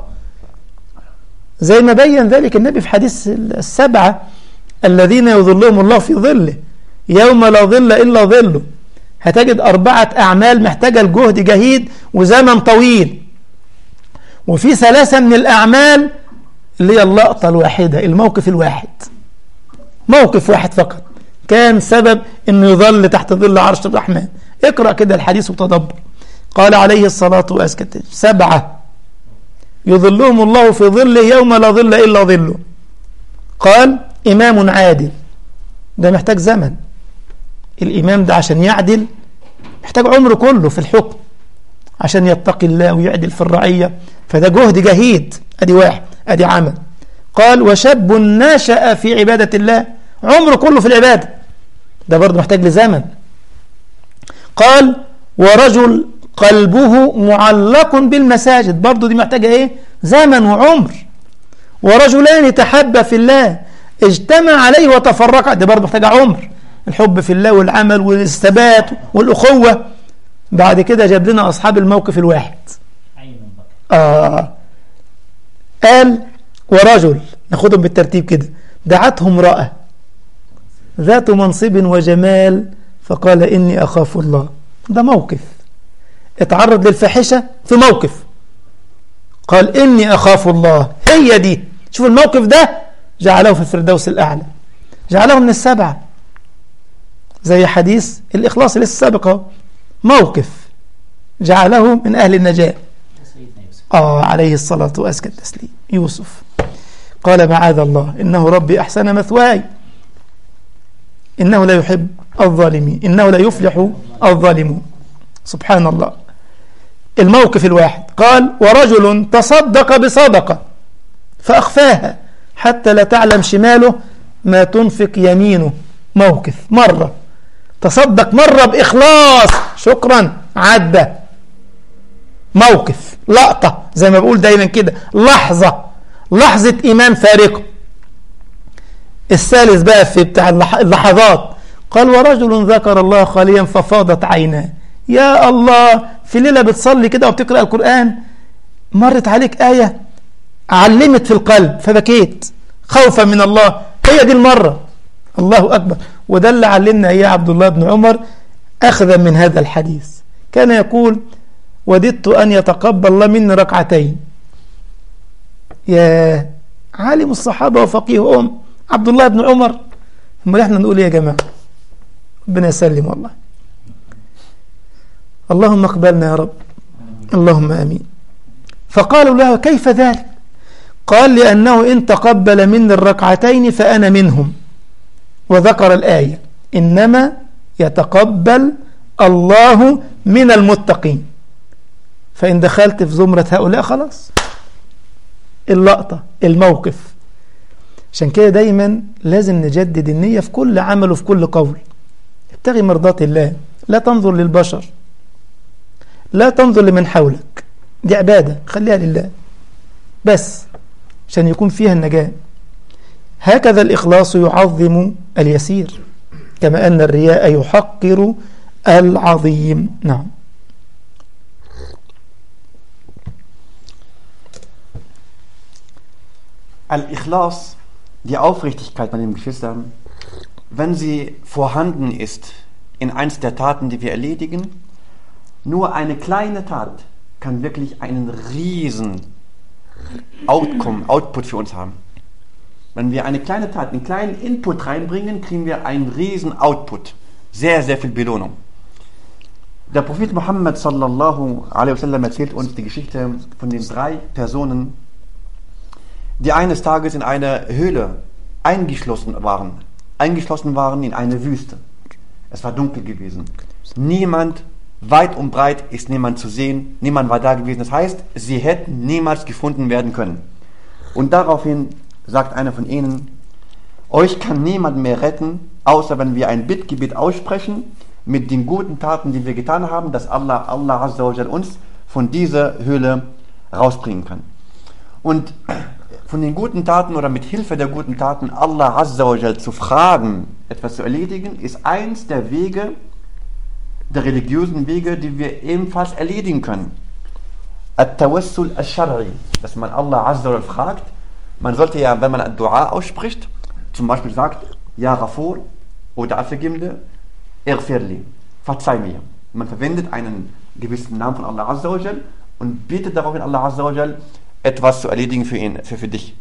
زي ما بين ذلك النبي في حديث السبعة الذين يظلهم الله في ظله يوم لا ظل إلا ظله. هتجد أربعة أعمال محتاجة الجهد جهيد وزمن طويل، وفي ثلاثة من الأعمال اللي هي اللقطة الواحدة، الموقف الواحد، موقف واحد فقط كان سبب أنه يظل تحت ظل عرش الرحمن. اقرأ كده الحديث وتدبر. قال عليه الصلاة والسلام سبعة يظلهم الله في ظله يوم لا ظل إلا ظله. قال إمام عادل، ده محتاج زمن، الإمام ده عشان يعدل محتاج عمره كله في الحكم عشان يتقي الله ويعدل في الرعية، فده جهد جهيد، أدي واحد أدي عمل. قال وشاب نشأ في عبادة الله، عمره كله في العبادة، ده برضه محتاج لزمن. قال ورجل قلبه معلق بالمساجد، برضه دي محتاجة ايه زمن وعمر. ورجلان تحبا في الله اجتمع عليه وتفرقا، ده برضه محتاجة عمر، الحب في الله والعمل والثبات والأخوة، بعد كده جاب لنا أصحاب الموقف الواحد. آه قال ورجل، ناخدهم بالترتيب كده، دعته امرأة ذات منصب وجمال فقال إني أخاف الله. ده موقف اتعرض للفاحشة في موقف، قال إني أخاف الله. هي دي، شوف الموقف ده جعله في الفردوس الأعلى، جعله من السبعة، زي حديث الإخلاص لسه سابقه، موقف جعله من أهل النجاة. آه عليه الصلاة وأزكى التسليم. يوسف قال معاذ الله إنه ربي أحسن مثواي إنه لا يحب الظالمين، إنه لا يفلح الظالمون. سبحان الله. الموقف الواحد قال ورجل تصدق بصدقة فأخفاها حتى لا تعلم شماله ما تنفق يمينه. موقف مرة تصدق، مرة بإخلاص شكرا عدى. موقف لقطة زي ما بقول دايما كده، لحظة لحظة إيمان فارقة. الثالث بقى في بتاع اللحظات قال ورجل ذكر الله خاليا ففاضت عيناه. يا الله، في ليلة بتصلي كده وبتقرأ القرآن مرت عليك آية علمت في القلب فبكيت خوفا من الله. هي دي المرة. الله أكبر. وده اللي علمنا إياه عبد الله بن عمر أخذا من هذا الحديث. كان يقول وددت أن يتقبل الله مني ركعتين. يا عالم الصحابة وفقيههم عبد الله بن عمر. هم احنا نقول يا جماعة ربنا يسلم والله. اللهم اقبلنا يا رب، اللهم آمين. فقالوا له كيف ذلك؟ قال لأنه إن تقبل مني الركعتين فأنا منهم، وذكر الآية إنما يتقبل الله من المتقين. فإن دخلت في زمرة هؤلاء خلاص. اللقطة الموقف. عشان كده دايما لازم نجدد النية في كل عمل وفي كل قول. ابتغي مرضات الله، لا تنظر للبشر، لا تنظر لمن حولك. دي عبادة خليها لله بس عشان يكون فيها النجاة. هكذا الإخلاص يعظم اليسير كما أن الرياء يحقر العظيم. نعم. Al-Ikhlas, die Aufrichtigkeit bei den Geschwistern, wenn sie vorhanden ist in eins der Taten, die wir erledigen, nur eine kleine Tat kann wirklich einen riesen Outcome, Output für uns haben. Wenn wir eine kleine Tat, einen kleinen Input reinbringen, kriegen wir einen riesen Output. Sehr, sehr viel Belohnung. Der Prophet Muhammad sallallahu alaihi wasallam erzählt uns die Geschichte von den drei Personen, die eines Tages in einer Höhle eingeschlossen waren. Eingeschlossen waren in eine Wüste. Es war dunkel gewesen. Niemand, weit und breit ist niemand zu sehen. Niemand war da gewesen. Das heißt, sie hätten niemals gefunden werden können. Und daraufhin sagt einer von ihnen, euch kann niemand mehr retten, außer wenn wir ein Bittgebet aussprechen mit den guten Taten, die wir getan haben, dass Allah, Allah Azza wa Jal uns von dieser Höhle rausbringen kann. Und von den guten Taten oder mit Hilfe der guten Taten Allah Azza wa Jal zu fragen, etwas zu erledigen, ist eins der Wege, der religiösen Wege, die wir ebenfalls erledigen können. At-Tawassul al-Shar'i, dass man Allah Azza wa Jal fragt. Man sollte ja, wenn man ein Dua ausspricht, zum Beispiel sagt, Ja Ghafur oder Vergebende, Irfirli, verzeih mir. Man verwendet einen gewissen Namen von Allah Azza wa Jal und bittet daraufhin Allah Azza wa Jal, etwas zu erledigen für ihn, für, für dich.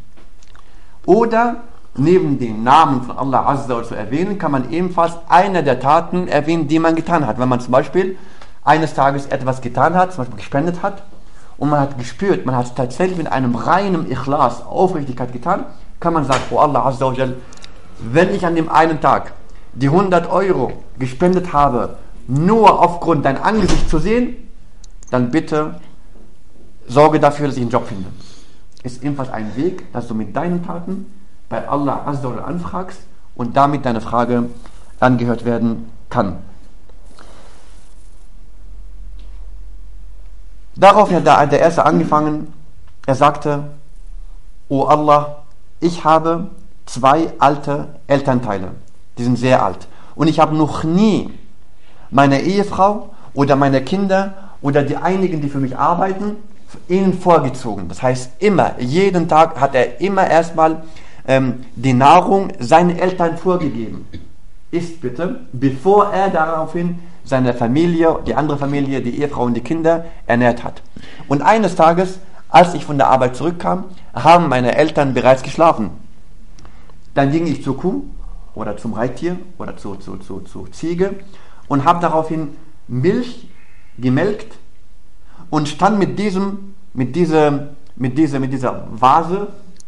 Oder neben den Namen von Allah Azza wa Jal zu erwähnen, kann man ebenfalls eine der Taten erwähnen, die man getan hat. Wenn man zum Beispiel eines Tages etwas getan hat, zum Beispiel gespendet hat, und man hat gespürt, man hat es tatsächlich mit einem reinen Ikhlas, Aufrichtigkeit getan, kann man sagen, oh Allah Azza wa Jal, wenn ich an dem einen Tag die hundert Euro gespendet habe, nur aufgrund dein Angesicht zu sehen, dann bitte sorge dafür, dass ich einen Job finde. Ist ebenfalls ein Weg, dass du mit deinen Taten bei Allah Azza wa Jal anfragst und damit deine Frage angehört werden kann. Darauf hat der, der Erste angefangen, er sagte, O Allah, ich habe zwei alte Elternteile, die sind sehr alt. Und ich habe noch nie meiner Ehefrau oder meine Kinder oder die einigen, die für mich arbeiten, ihnen vorgezogen. Das heißt, immer, jeden Tag hat er immer erstmal ähm, die Nahrung seinen Eltern vorgegeben. Isst bitte, bevor er daraufhin seine Familie, die andere Familie, die Ehefrau und die Kinder ernährt hat. Und eines Tages, als ich von der Arbeit zurückkam, haben meine Eltern bereits geschlafen. Dann ging ich zur Kuh oder zum Reittier oder zur, zur, zur, zur Ziege und habe daraufhin Milch gemelkt und stand mit diesem, mit dieser, mit dieser, mit dieser Vase,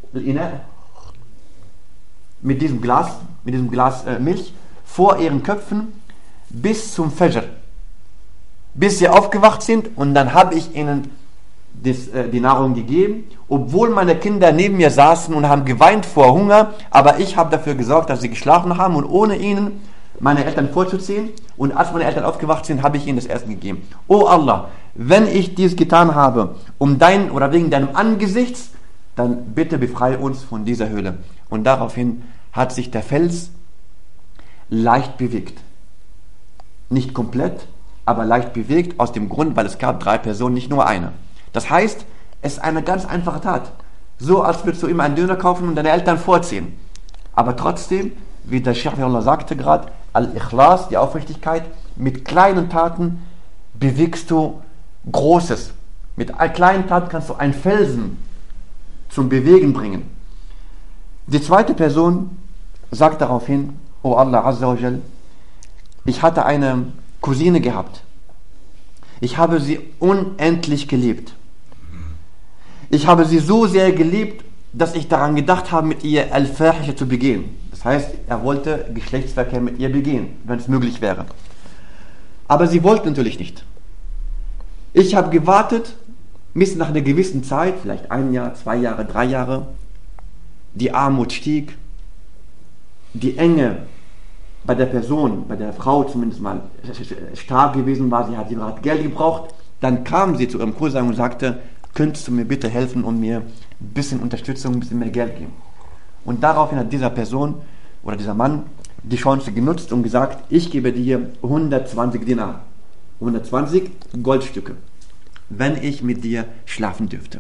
mit diesem Glas, mit diesem Glas äh, Milch vor ihren Köpfen bis zum Fajr, bis sie aufgewacht sind, und dann habe ich ihnen das, äh, die Nahrung gegeben, obwohl meine Kinder neben mir saßen und haben geweint vor Hunger, aber ich habe dafür gesorgt, dass sie geschlafen haben, und ohne ihnen meine Eltern vorzuziehen, und als meine Eltern aufgewacht sind, habe ich ihnen das Essen gegeben. O Allah, wenn ich dies getan habe, um dein oder wegen deinem Angesichts, dann bitte befreie uns von dieser Höhle. Und daraufhin hat sich der Fels leicht bewegt. Nicht komplett, aber leicht bewegt, aus dem Grund, weil es gab drei Personen, nicht nur eine. Das heißt, es ist eine ganz einfache Tat. So, als würdest du immer einen Döner kaufen und deine Eltern vorziehen. Aber trotzdem, wie der Sheikh Allah sagte gerade, Al-Ikhlas, die Aufrichtigkeit, mit kleinen Taten bewegst du Großes. Mit kleinen Taten kannst du einen Felsen zum Bewegen bringen. Die zweite Person sagt daraufhin, O Allah Azza wa Jal, ich hatte eine Cousine gehabt. Ich habe sie unendlich geliebt. Ich habe sie so sehr geliebt, dass ich daran gedacht habe, mit ihr Al-Fahisha zu begehen. Das heißt, er wollte Geschlechtsverkehr mit ihr begehen, wenn es möglich wäre. Aber sie wollte natürlich nicht. Ich habe gewartet, bis nach einer gewissen Zeit, vielleicht ein Jahr, zwei Jahre, drei Jahre, die Armut stieg, die Enge bei der Person, bei der Frau zumindest mal stark gewesen war, sie hat, sie hat Geld gebraucht, dann kam sie zu ihrem Cousin und sagte, könntest du mir bitte helfen und mir ein bisschen Unterstützung, ein bisschen mehr Geld geben. Und daraufhin hat dieser Person oder dieser Mann die Chance genutzt und gesagt, ich gebe dir hundertzwanzig Dinar, hundertzwanzig Goldstücke, wenn ich mit dir schlafen dürfte.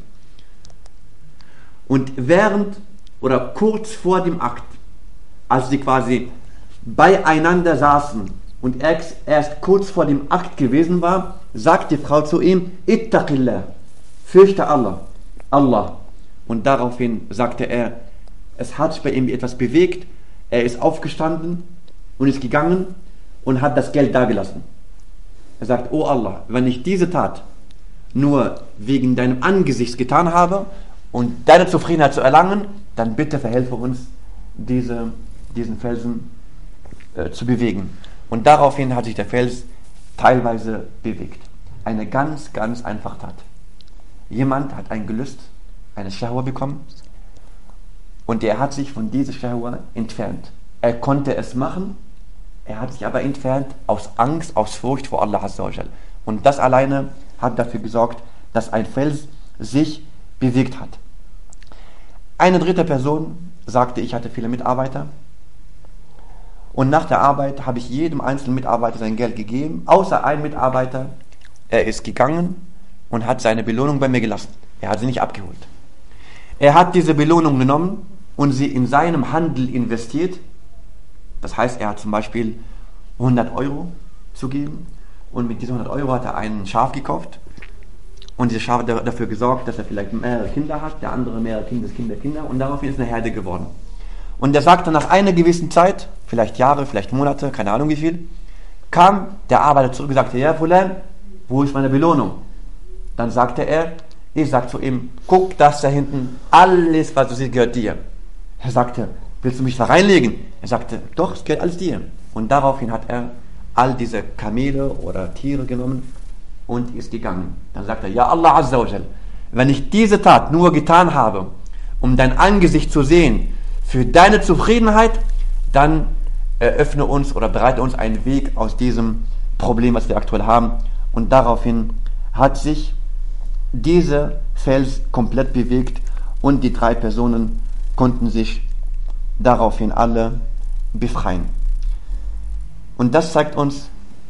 Und während oder kurz vor dem Akt, als sie quasi beieinander saßen und erst, erst kurz vor dem Akt gewesen war, sagt die Frau zu ihm, Ittaqillah, fürchte Allah, Allah. Und daraufhin sagte er, es hat sich bei ihm etwas bewegt, er ist aufgestanden und ist gegangen und hat das Geld dagelassen. Er sagt, oh Allah, wenn ich diese Tat nur wegen deinem Angesichts getan habe und deine Zufriedenheit zu erlangen, dann bitte verhelfe uns, diese, diesen Felsen äh, zu bewegen. Und daraufhin hat sich der Fels teilweise bewegt. Eine ganz, ganz einfache Tat. Jemand hat ein Gelüst, eine Shahwa bekommen, und er hat sich von dieser Shahwa entfernt. Er konnte es machen, er hat sich aber entfernt aus Angst, aus Furcht vor Allah Azza wa Jal. Und das alleine hat dafür gesorgt, dass ein Fels sich bewegt hat. Eine dritte Person sagte, ich hatte viele Mitarbeiter, und nach der Arbeit habe ich jedem einzelnen Mitarbeiter sein Geld gegeben, außer ein Mitarbeiter, er ist gegangen und hat seine Belohnung bei mir gelassen. Er hat sie nicht abgeholt. Er hat diese Belohnung genommen und sie in seinem Handel investiert. Das heißt, er hat zum Beispiel hundert Euro zu geben, und mit diesen hundert Euro hat er ein Schaf gekauft, und dieses Schaf hat dafür gesorgt, dass er vielleicht mehrere Kinder hat, der andere mehrere Kinder, Kinder, Kinder, und daraufhin ist eine Herde geworden. Und er sagte, nach einer gewissen Zeit, vielleicht Jahre, vielleicht Monate, keine Ahnung wie viel, kam der Arbeiter zurück und sagte, ja Fulan, wo ist meine Belohnung? Dann sagte er, ich sag zu ihm, guck, das da hinten, alles was du siehst, gehört dir. Er sagte, willst du mich da reinlegen? Er sagte, doch, es gehört alles dir. Und daraufhin hat er all diese Kamele oder Tiere genommen und ist gegangen. Dann sagte er, ja Allah Azza wa Jal, wenn ich diese Tat nur getan habe, um dein Angesicht zu sehen, für deine Zufriedenheit, dann eröffne uns oder bereite uns einen Weg aus diesem Problem, was wir aktuell haben. Und daraufhin hat sich dieser Fels komplett bewegt, und die drei Personen konnten sich daraufhin alle befreien. Und das zeigt uns,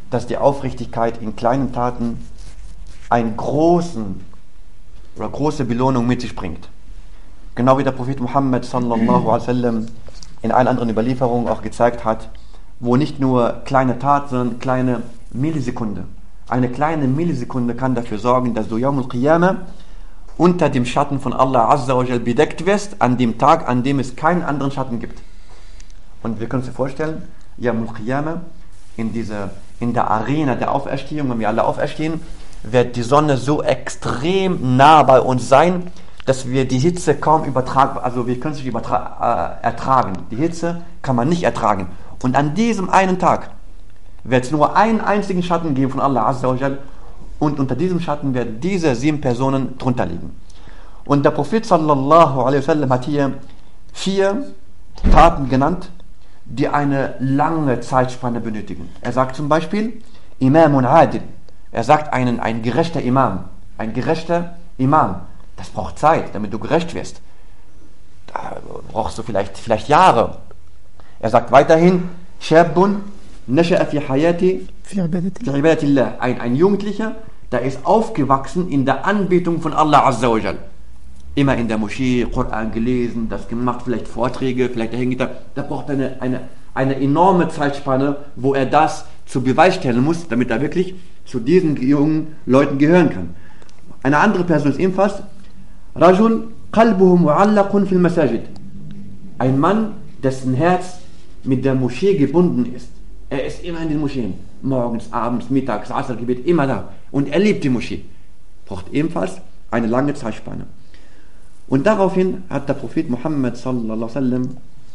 dass die Aufrichtigkeit in kleinen Taten einen großen oder große Belohnung mit sich bringt. Genau wie der Prophet Muhammad sallallahu alaihi wasallam in einer anderen Überlieferung auch gezeigt hat, wo nicht nur kleine Tat, sondern kleine Millisekunde. Eine kleine Millisekunde kann dafür sorgen, dass du Yawm al-Qiyamah unter dem Schatten von Allah Azza wa Jal bedeckt wirst, an dem Tag, an dem es keinen anderen Schatten gibt. Und wir können uns vorstellen, Yawm al-Qiyamah, in, dieser, in der Arena der Auferstehung, wenn wir alle auferstehen, wird die Sonne so extrem nah bei uns sein, dass wir die Hitze kaum übertragen, also wir können es nicht übertra- äh, ertragen. Die Hitze kann man nicht ertragen. Und an diesem einen Tag wird es nur einen einzigen Schatten geben von Allah Azza wa Jal, und unter diesem Schatten werden diese sieben Personen drunter liegen. Und der Prophet sallallahu alaihi wasallam hat hier vier Taten genannt, die eine lange Zeitspanne benötigen. Er sagt zum Beispiel Imamun Adil. Er sagt einen, ein gerechter Imam. Ein gerechter Imam. Das braucht Zeit, damit du gerecht wirst. Da brauchst du vielleicht, vielleicht Jahre. Er sagt weiterhin Shabun nasha'a fi hayati fi ibadatillah. Ein, ein Jugendlicher, der ist aufgewachsen in der Anbetung von Allah Azza wa Jal. Immer in der Moschee, Koran gelesen, das gemacht, vielleicht Vorträge, vielleicht dahingetan. Da braucht er eine, eine, eine enorme Zeitspanne, wo er das zu Beweis stellen muss, damit er wirklich zu diesen jungen Leuten gehören kann. Eine andere Person ist ebenfalls Rajul qalbuhu mu'allaqun fil masajid. Ein Mann, dessen Herz mit der Moschee gebunden ist. Er ist immer in den Moscheen. Morgens, abends, mittags, Asr-Gebet, immer da. Und er liebt die Moschee. Braucht ebenfalls eine lange Zeitspanne. Und daraufhin hat der Prophet Muhammad sallallahu alaihi wasallam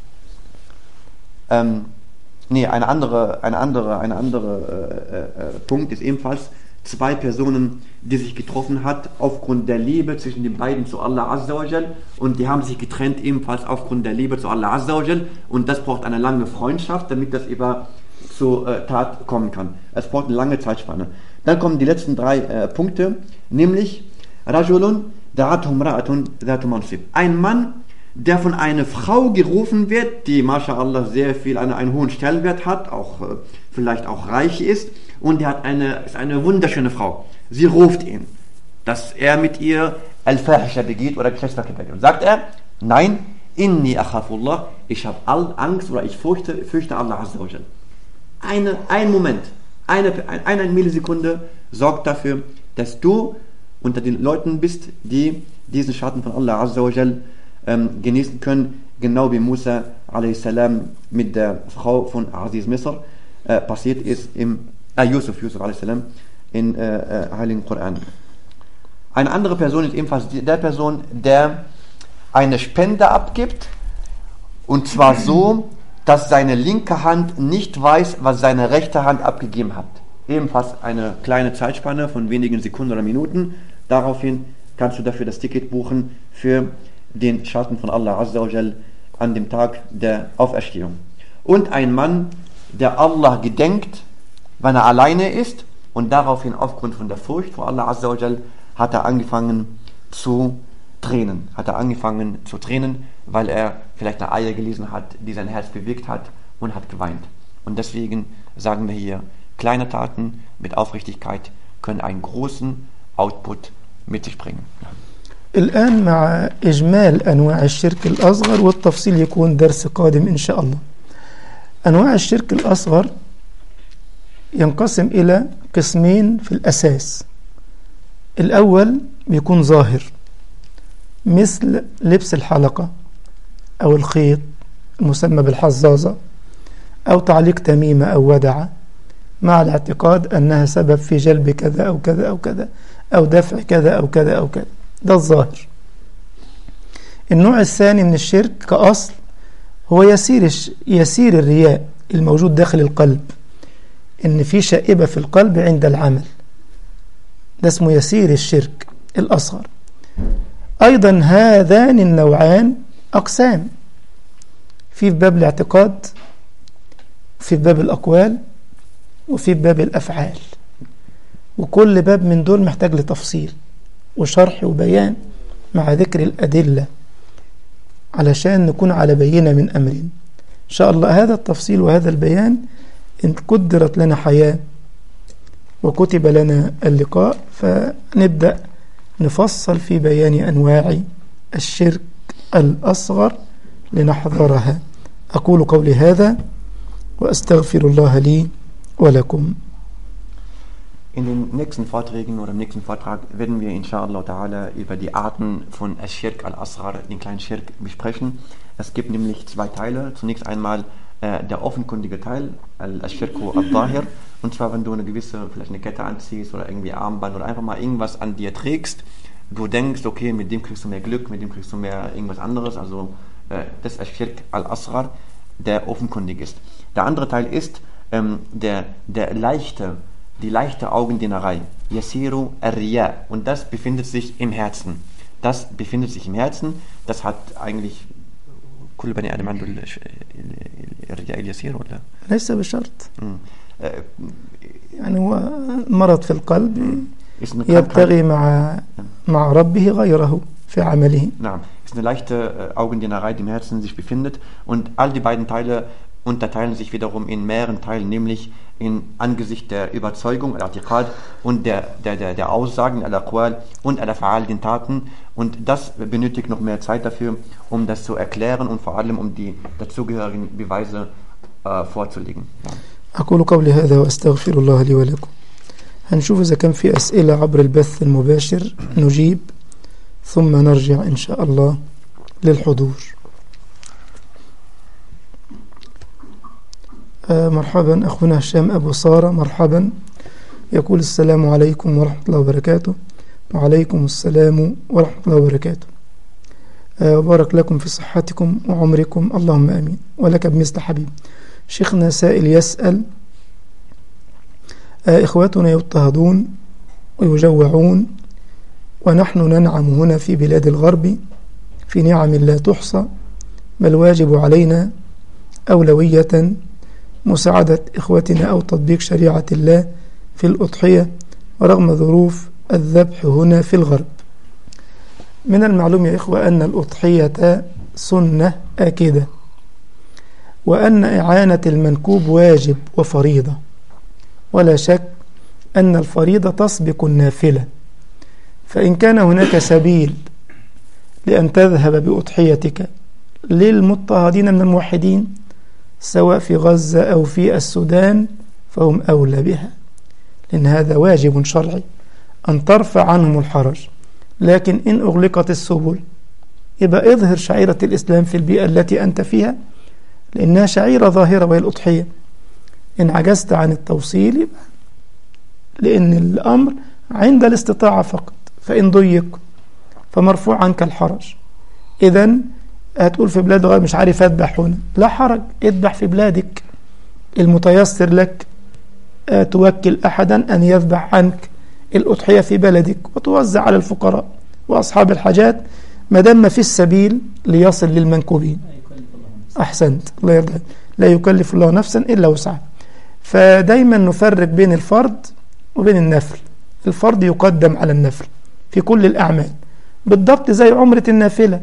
ähm, nee, eine andere, eine andere, eine andere äh, äh, Punkt ist ebenfalls zwei Personen, die sich getroffen hat aufgrund der Liebe zwischen den beiden zu Allah Azza wa Jal, und die haben sich getrennt ebenfalls aufgrund der Liebe zu Allah Azza wa Jal, und das braucht eine lange Freundschaft, damit das über zur äh, Tat kommen kann. Es braucht eine lange Zeitspanne. Dann kommen die letzten drei äh, Punkte, nämlich Rajulun da'atuhu imra'atun dhatu mansib. Ein Mann, der von einer Frau gerufen wird, die MashaAllah sehr viel, eine, einen hohen Stellenwert hat, auch äh, vielleicht auch reich ist, und der hat eine, ist eine wunderschöne Frau. Sie ruft ihn, dass er mit ihr Al-Fahisha begeht oder Geschlechtsverkehr begeht. Und sagt er, nein, inni akhafullah, ich habe Angst oder ich fürchte, fürchte Allah Azza wa Jal. Eine, ein Moment, eine, eine Millisekunde sorgt dafür, dass du unter den Leuten bist, die diesen Schatten von Allah Azza wa Jal ähm, genießen können, genau wie Musa a.s. mit der Frau von Aziz Misr äh, passiert ist im äh, Yusuf, Yusuf a.s. in äh, äh, Heiligen Koran. Eine andere Person ist ebenfalls der Person, der eine Spende abgibt, und zwar so, dass seine linke Hand nicht weiß, was seine rechte Hand abgegeben hat. Ebenfalls eine kleine Zeitspanne von wenigen Sekunden oder Minuten. Daraufhin kannst du dafür das Ticket buchen für den Schatten von Allah Azza wa Jal an dem Tag der Auferstehung. Und ein Mann, der Allah gedenkt, wenn er alleine ist, und daraufhin aufgrund von der Furcht vor Allah Azza wa Jal hat er angefangen zu tränen. Hat er angefangen zu tränen, weil er vielleicht eine Eier gelesen hat, die sein Herz bewegt hat, und hat geweint. Und deswegen sagen wir hier, kleine Taten mit Aufrichtigkeit können einen großen Output mit sich bringen. الآن مع إجمال أنواع الشرك الأصغر، والتفصيل يكون درس قادم إن شاء الله. أنواع الشرك الأصغر ينقسم إلى قسمين في الأساس. الأول بيكون ظاهر، مثل لبس الحلقة أو الخيط المسمى بالحظاظة، أو تعليق تميمة أو ودعة، مع الاعتقاد أنها سبب في جلب كذا أو كذا أو كذا، أو دفع كذا أو كذا أو كذا. ده الظاهر. النوع الثاني من الشرك كأصل هو يسير يسير الرياء الموجود داخل القلب، إن في شائبة في القلب عند العمل، ده اسمه يسير الشرك الأصغر. أيضا هذان النوعان أقسام، في باب الاعتقاد، في باب الأقوال، وفي باب الأفعال، وكل باب من دول محتاج لتفصيل وشرح وبيان مع ذكر الأدلة علشان نكون على بينة من أمرنا إن شاء الله. هذا التفصيل وهذا البيان إن قدرت لنا حياة وكتب لنا اللقاء، فنبدأ نفصل في بيان أنواع الشرك الأصغر لنحذرها. أقول قولي هذا وأستغفر الله لي ولكم. In den nächsten Vorträgen oder im nächsten Vortrag werden wir inshallah ta'ala über die Arten von Ash-Shirk al-Asghar, den kleinen Shirk, besprechen. Es gibt nämlich zwei Teile. Zunächst einmal äh, der offenkundige Teil, Al-Shirku al-Zahir. Und zwar, wenn du eine gewisse, vielleicht eine Kette anziehst oder irgendwie Armband oder einfach mal irgendwas an dir trägst, du denkst, okay, mit dem kriegst du mehr Glück, mit dem kriegst du mehr irgendwas anderes. Also äh, das ist Ash-Shirk al-Asghar, der offenkundig ist. Der andere Teil ist ähm, der, der leichte, die leichte Augendienerei, Yasiru ar-Riya, und das befindet sich im Herzen. Das befindet sich im Herzen, das hat eigentlich كل بني آدم عنده الرياء اليسير ولا؟ ليس بشرط. يعني هو مرض في القلب يبتغي مع مع ربه غيره في عمله. نعم, ist eine leichte Augendienerei, die im Herzen sich befindet, und all die beiden Teile unterteilen sich wiederum in mehreren Teilen, nämlich in Angesicht der Überzeugung, al-I'tiqad, und der, der, der, der Aussagen, al-Aqwal, und al-Af'al, den Taten, und das benötigt noch mehr Zeit dafür, um das zu erklären und vor allem um die dazugehörigen Beweise äh, vorzulegen. Ja. أقول قولي هذا وأستغفر الله لي ولكم. هنشوف إذا كان في أسئلة عبر البث المباشر نجيب ثم نرجع إن شاء الله للحضور. آه مرحبا أخونا هشام أبو سارة، مرحبا. يقول السلام عليكم ورحمة الله وبركاته. وعليكم السلام ورحمة الله وبركاته. آه بارك لكم في صحتكم وعمركم، اللهم آمين، ولك بمثل حبيب. شيخنا سائل يسأل: آه إخواتنا يضطهدون ويجوعون ونحن ننعم هنا في بلاد الغرب في نعم لا تحصى، بل واجب علينا أولوية مساعدة إخوتنا أو تطبيق شريعة الله في الأضحية ورغم ظروف الذبح هنا في الغرب. من المعلوم يا إخوة أن الأضحية سنة آكدة، وأن إعانة المنكوب واجب وفريضة، ولا شك أن الفريضة تسبق النافلة، فإن كان هناك سبيل لأن تذهب بأضحيتك للمضطهدين من الموحدين سواء في غزة أو في السودان فهم أولى بها، لأن هذا واجب شرعي أن ترفع عنهم الحرج. لكن إن أغلقت السبل يبقى اظهر شعيرة الإسلام في البيئة التي أنت فيها، لأنها شعيرة ظاهرة وهي الأضحية. إن عجزت عن التوصيل يبقى لأن الأمر عند الاستطاعة فقط، فإن ضيق فمرفوع عنك الحرج. إذن هتقول في بلاد غير مش عارف أذبح هنا، لا حرج، اذبح في بلادك المتيسر لك. توكل أحدا أن يذبح عنك الأضحية في بلدك وتوزع على الفقراء وأصحاب الحاجات ما دام ما في السبيل ليصل للمنكوبين. أحسنت، الله يرضى. لا يكلف الله نفسا إلا وسعها. فدايما نفرق بين الفرض وبين النفل. الفرض يقدم على النفل في كل الأعمال، بالضبط زي عمرة النافلة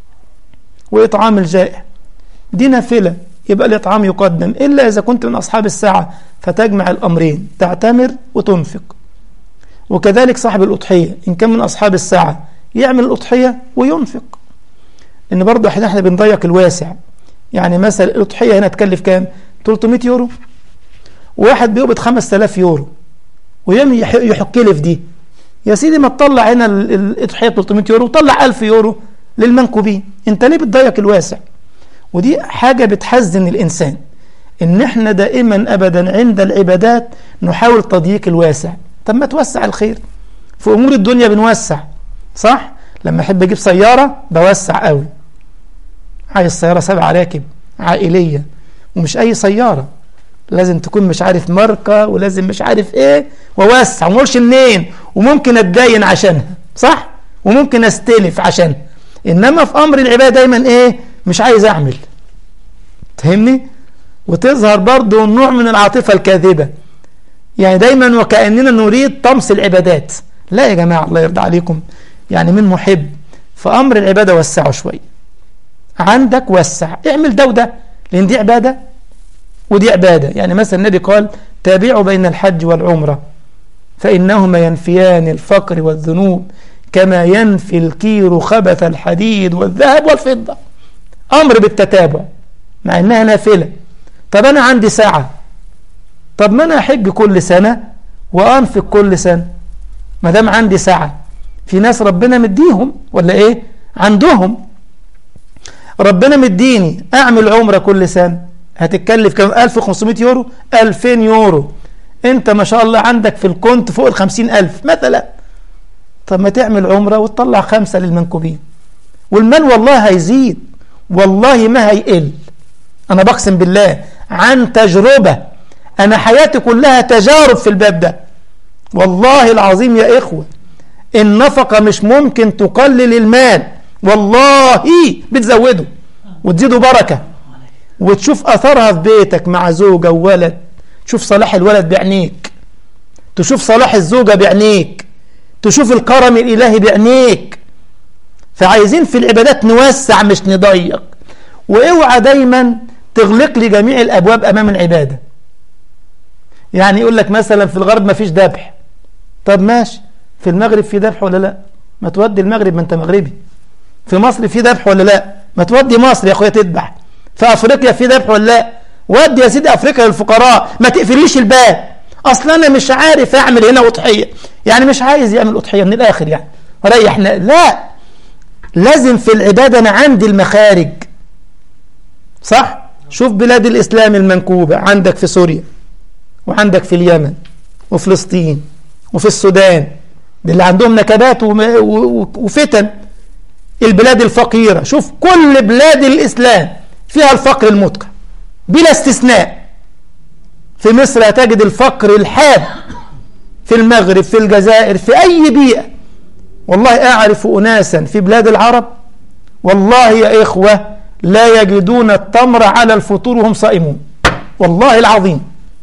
وإطعام الجائع، دي نافلة يبقى الإطعام يقدم، إلا إذا كنت من أصحاب الساعة فتجمع الأمرين، تعتمر وتنفق. وكذلك صاحب الأضحية إن كان من أصحاب الساعة يعمل الأضحية وينفق، إن برضو إحنا إحنا بنضيق الواسع. يعني مثلا الأضحية هنا تكلف كام؟ ثلاثمائة يورو، وواحد بيقبض خمسة آلاف يورو ويعمل يحك لي في دي. يا سيدي ما تطلع هنا الأضحية ثلاثمائة يورو وطلع ألف يورو للمنكوبين، انت ليه بتضيق الواسع؟ ودي حاجة بتحزن الإنسان، إن إحنا دائما أبدا عند العبادات نحاول تضييق الواسع. طب ما توسع الخير في أمور الدنيا، بنوسع صح؟ لما أحب أجيب سيارة بوسع قوي، عايز سيارة سبع راكب عائلية، ومش أي سيارة، لازم تكون مش عارف ماركة ولازم مش عارف إيه، ووسع ومقولش منين، وممكن أتدين عشانها صح؟ وممكن أستلف عشانها. إنما في أمر العبادة دايما إيه؟ مش عايز أعمل. تهمني؟ وتظهر برضو نوع من العاطفة الكاذبة، يعني دايما وكأننا نريد طمس العبادات. لا يا جماعة الله يرضى عليكم، يعني من محب في أمر العبادة وسعوا شوي، عندك وسع، اعمل ده وده، لأن دي عبادة ودي عبادة. يعني مثلا النبي قال: تابعوا بين الحج والعمرة، فإنهما ينفيان الفقر والذنوب كما ينفي الكير خبث الحديد والذهب والفضة. أمر بالتتابع مع إنها نافلة. طب أنا عندي ساعة، طب ما أنا أحج كل سنة وأنفق كل سنة ما دام عندي ساعة. في ناس ربنا مديهم ولا إيه؟ عندهم ربنا مديني أعمل عمرة كل سنة، هتتكلف كم؟ ألف وخمسمائة يورو، ألفين يورو. أنت ما شاء الله عندك في الكونت فوق الخمسين ألف مثلا. طب ما تعمل عمرة وتطلع خمسة للمنكوبين، والمال والله هيزيد، والله ما هيقل. أنا بقسم بالله عن تجربة، أنا حياتي كلها تجارب في الباب ده. والله العظيم يا إخوة النفقة مش ممكن تقلل المال، والله بتزوده وتزيده بركة، وتشوف أثرها في بيتك مع زوجة وولد. تشوف صلاح الولد بعينيك، تشوف صلاح الزوجة بعينيك، تشوف الكرم الإلهي بعينيك. فعايزين في العبادات نوسع مش نضيق، واوعى دايما تغلق لي جميع الأبواب أمام العبادة. يعني يقول لك مثلا في الغرب ما فيش ذبح، طب ماشي، في المغرب في ذبح ولا لا؟ ما تودي المغرب، ما انت مغربي. في مصر في ذبح ولا لا؟ ما تودي مصر يا اخويا تذبح. في افريقيا في ذبح ولا لا؟ ودي يا سيدي افريقيا للفقراء، ما تقفليش الباب. اصلا انا مش عارف اعمل هنا اضحيه، يعني مش عايز يعمل اضحيه من الاخر يعني ريحنا. لا، لازم في العباده انا عندي المخارج صح. شوف بلاد الاسلام المنكوبه، عندك في سوريا وعندك في اليمن وفلسطين وفي السودان، اللي عندهم نكبات وفتن. البلاد الفقيرة، شوف كل بلاد الإسلام فيها الفقر المدقع بلا استثناء. في مصر هتجد الفقر الحاد، في المغرب، في الجزائر، في أي بيئة. والله أعرف أناسا في بلاد العرب والله يا إخوة لا يجدون التمر على الفطور وهم صائمون، والله العظيم.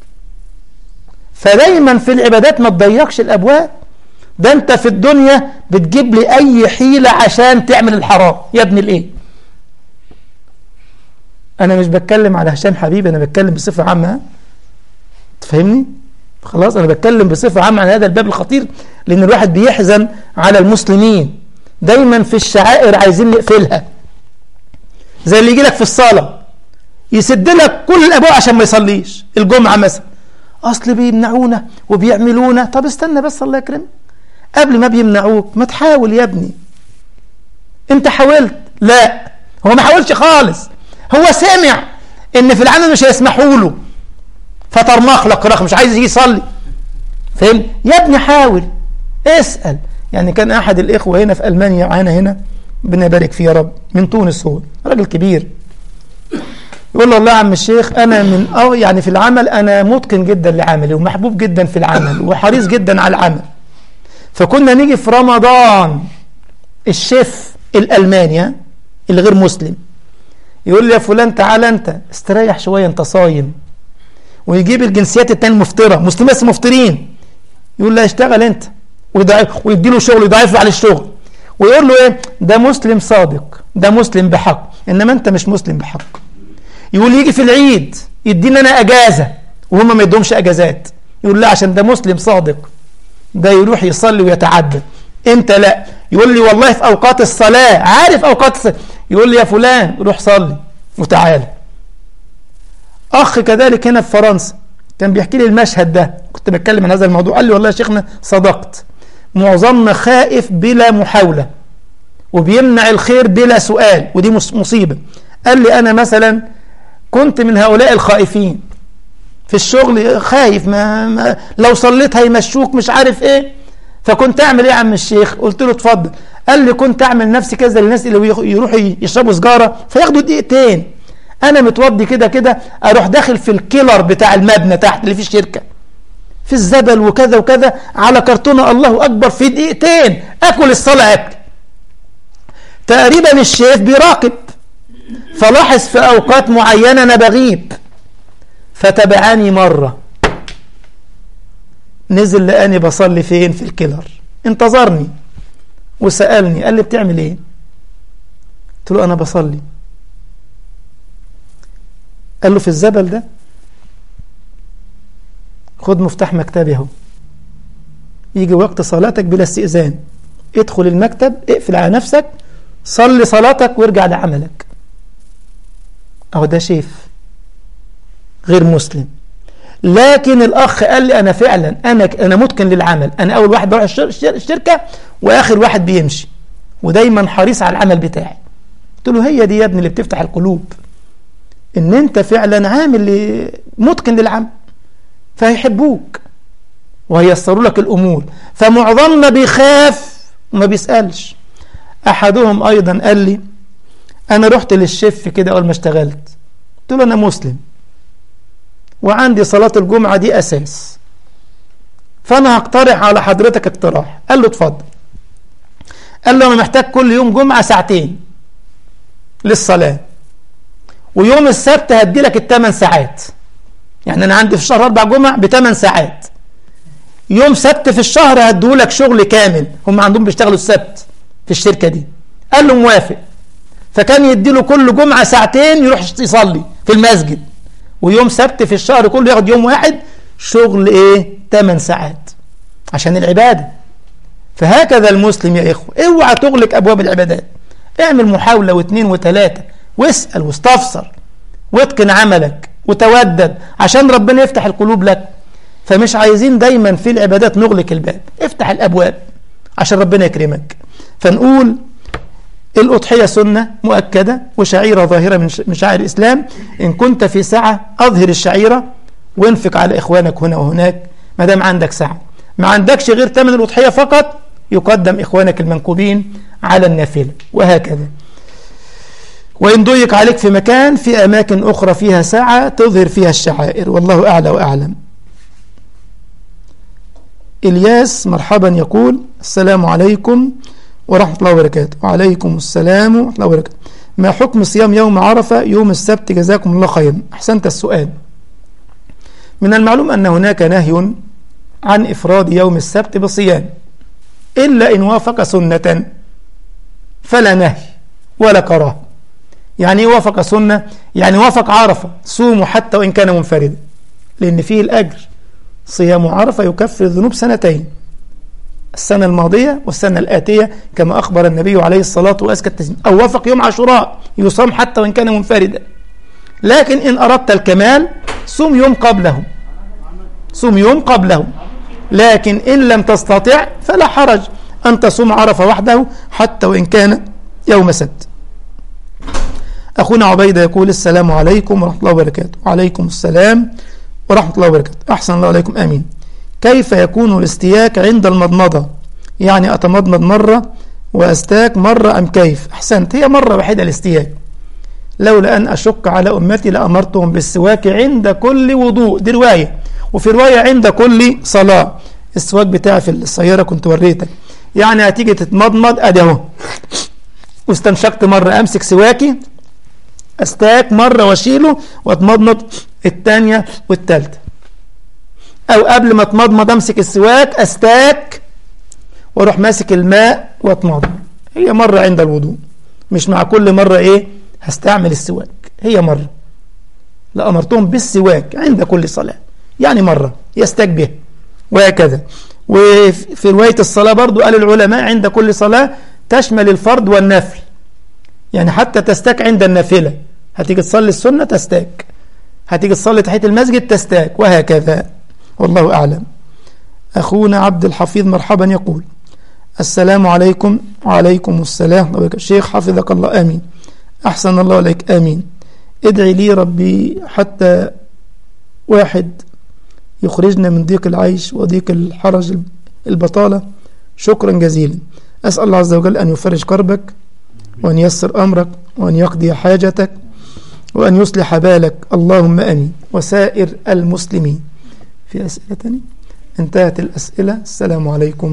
فدايما في العبادات ما تضيقش الأبواب. ده انت في الدنيا بتجيب لي اي حيلة عشان تعمل الحرام يا ابن الايه. انا مش بتكلم على هشام حبيبي، انا بتكلم بصفة عامة، تفهمني؟ خلاص انا بتكلم بصفة عامة عن هذا الباب الخطير، لان الواحد بيحزن على المسلمين دايما في الشعائر عايزين نقفلها. زي اللي يجي لك في الصلاة يسد لك كل الابواب عشان ما يصليش الجمعة مثلا، اصل بيمنعونا وبيعملونا. طب استنى بس الله يكرمك، قبل ما بيمنعوك ما تحاول يا ابني. انت حاولت؟ لا، هو ما حاولش خالص، هو سمع ان في العمل مش هيسمحوا له فترمخ لك رخ مش عايز يجي يصلي. فهم يا ابني؟ حاول، اسأل. يعني كان احد الاخوة هنا في المانيا معانا هنا، ربنا يبارك فيه يا رب، من تونس، هو راجل كبير، يقول له والله يا عم الشيخ انا من أو يعني في العمل انا متقن جدا لعملي ومحبوب جدا في العمل وحريص جدا على العمل. فكنا نيجي في رمضان الشيف الألماني اللي غير مسلم يقول لي يا فلان تعالى انت استريح شوية انت صايم، ويجيب الجنسيات التانية مفطرة مسلمين بس مفطرين، يقول له اشتغل انت، ويدي له شغل يضاعف له على الشغل، ويقول له ايه ده مسلم صادق، ده مسلم بحق، انما انت مش مسلم بحق. يقول يجي في العيد يدينا انا اجازة وهم ما يدومش اجازات، يقول لا عشان ده مسلم صادق، ده يروح يصلي ويتعبد، انت لا. يقول لي والله في اوقات الصلاة عارف اوقات الصلاة، يقول لي يا فلان روح صلي وتعالى. اخ كذلك هنا في فرنسا كان بيحكي لي المشهد ده، كنت بتكلم عن هذا الموضوع، قال لي والله يا شيخنا صدقت، معظمنا خائف بلا محاولة وبيمنع الخير بلا سؤال، ودي مصيبة. قال لي انا مثلا كنت من هؤلاء الخائفين في الشغل، خايف ما, ما لو صليت هيمشوك مش عارف ايه. فكنت اعمل ايه يا عم الشيخ؟ قلت له اتفضل. قال لي كنت اعمل نفسي كذا للناس اللي يروحوا يشربوا سجارة فياخدوا دقيقتين، انا متوضي كده كده اروح داخل في الكيلر بتاع المبنى تحت اللي في الشركة في الزبل وكذا وكذا على كرتونة الله اكبر في دقيقتين اكل الصلاة اكل. تقريبا الشيف بيراقب، فلاحظ في اوقات معينة انا بغيب، فتبعاني مرة نزل لقاني بصلي فين؟ في الكيلر، انتظرني وسألني قال لي بتعمل ايه؟ قلت له انا بصلي. قال له في الزبل ده؟ خد مفتاح مكتبي اهو، يجي وقت صلاتك بلا استئذان، ادخل المكتب، اقفل على نفسك، صلي صلاتك وارجع لعملك. اهو ده شيف غير مسلم. لكن الاخ قال لي انا فعلا انا انا متقن للعمل، انا اول واحد بروح الشركه واخر واحد بيمشي، ودايما حريص على العمل بتاعي. قلت له هي دي يا ابني اللي بتفتح القلوب، ان انت فعلا عامل متقن للعمل، فهيحبوك وهيسروا لك الامور. فمعظمنا بيخاف وما بيسالش. احدهم ايضا قال لي انا رحت للشيف كده اول ما اشتغلت، قلت له انا مسلم وعندي صلاة الجمعة دي أساس، فأنا هقترح على حضرتك اقتراح. قال له اتفضل. قال له أنا محتاج كل يوم جمعة ساعتين للصلاة، ويوم السبت هدي لك الثمان ساعات، يعني أنا عندي في الشهر أربع جمع بثمان ساعات، يوم سبت في الشهر هديه لك شغل كامل، هم عندهم بيشتغلوا السبت في الشركة دي. قال له موافق. فكان يدي له كل جمعة ساعتين يروح يصلي في المسجد، ويوم سبت في الشهر كله ياخد يوم واحد شغل ايه ثمان ساعات عشان العبادة. فهكذا المسلم يا إخوة، اوعى تغلق أبواب العبادات، اعمل محاولة واثنين وثلاثة، واسأل واستفسر واتقن عملك وتودد عشان ربنا يفتح القلوب لك. فمش عايزين دايما في العبادات نغلق الباب، افتح الأبواب عشان ربنا يكرمك. فنقول الأضحية سنة مؤكدة وشعيرة ظاهرة من شعائر الإسلام. إن كنت في سعة أظهر الشعيرة وانفق على إخوانك هنا وهناك ما دام عندك سعة. ما عندكش غير ثمن الأضحية فقط، يقدم إخوانك المنكوبين على النافلة، وهكذا. وإن ضيق عليك في مكان، في أماكن أخرى فيها سعة تظهر فيها الشعائر، والله أعلى وأعلم. إلياس مرحبا يقول السلام عليكم ورحمة الله وبركاته. وعليكم السلام ورحمة الله وبركاته. ما حكم صيام يوم عرفة يوم السبت؟ جزاكم الله خيرا، أحسنت السؤال. من المعلوم أن هناك نهي عن إفراد يوم السبت بصيام، إلا إن وافق سنة فلا نهي ولا كراهة. يعني وافق سنة يعني وافق عرفة، صوموا حتى وإن كان منفردا، لأن فيه الأجر. صيام عرفة يكفر ذنوب سنتين، السنة الماضية والسنة الآتية، كما أخبر النبي عليه الصلاة وأزكى التسليم. أو وافق يوم عاشوراء يصام حتى وإن كان منفردا. لكن إن أردت الكمال صوم يوم قبله، صوم يوم قبله. لكن إن لم تستطع فلا حرج أن تصوم عرفة وحده حتى وإن كان يوم سبت. أخونا عبيدة يقول السلام عليكم ورحمة الله وبركاته. وعليكم السلام ورحمة الله وبركاته. أحسن الله عليكم، آمين. كيف يكون الاستياك عند المضمضة؟ يعني أتمضمض مرة وأستاك مرة أم كيف؟ أحسنت، هي مرة واحدة الاستياك. لولا أن أشق على أمتي لأمرتهم بالسواك عند كل وضوء، دي رواية. وفي رواية عند كل صلاة. السواك بتاعي في السيارة كنت وريتك، يعني هتيجي تتمضمض أدي أهو، واستنشقت مرة أمسك سواكي أستاك مرة واشيله واتمضمض الثانية والثالثة. أو قبل ما اتمضمض أمسك السواك أستاك واروح ماسك الماء واتمضمض. هي مرة عند الوضوء، مش مع كل مرة إيه هستعمل السواك، هي مرة. لأمرتهم بالسواك عند كل صلاة، يعني مرة يستاك به، وهكذا. وفي رواية الصلاة برضو قال العلماء عند كل صلاة تشمل الفرض والنفل، يعني حتى تستاك عند النافلة، هتيجي تصلي السنة تستاك، هتيجي تصلي تحية المسجد تستاك، وهكذا. والله أعلم. أخونا عبد الحفيظ مرحبا يقول السلام عليكم. وعليكم السلام. شيخ حفظك الله، آمين. أحسن الله عليك، آمين. ادعي لي ربي حتى واحد يخرجنا من ضيق العيش وضيق الحرج البطالة. شكرا جزيلا. أسأل الله عز وجل أن يفرج كربك وأن ييسر أمرك وأن يقضي حاجتك وأن يصلح بالك، اللهم آمين. وسائر المسلمين. في أسئلة تانية؟ انتهت الأسئلة. السلام عليكم.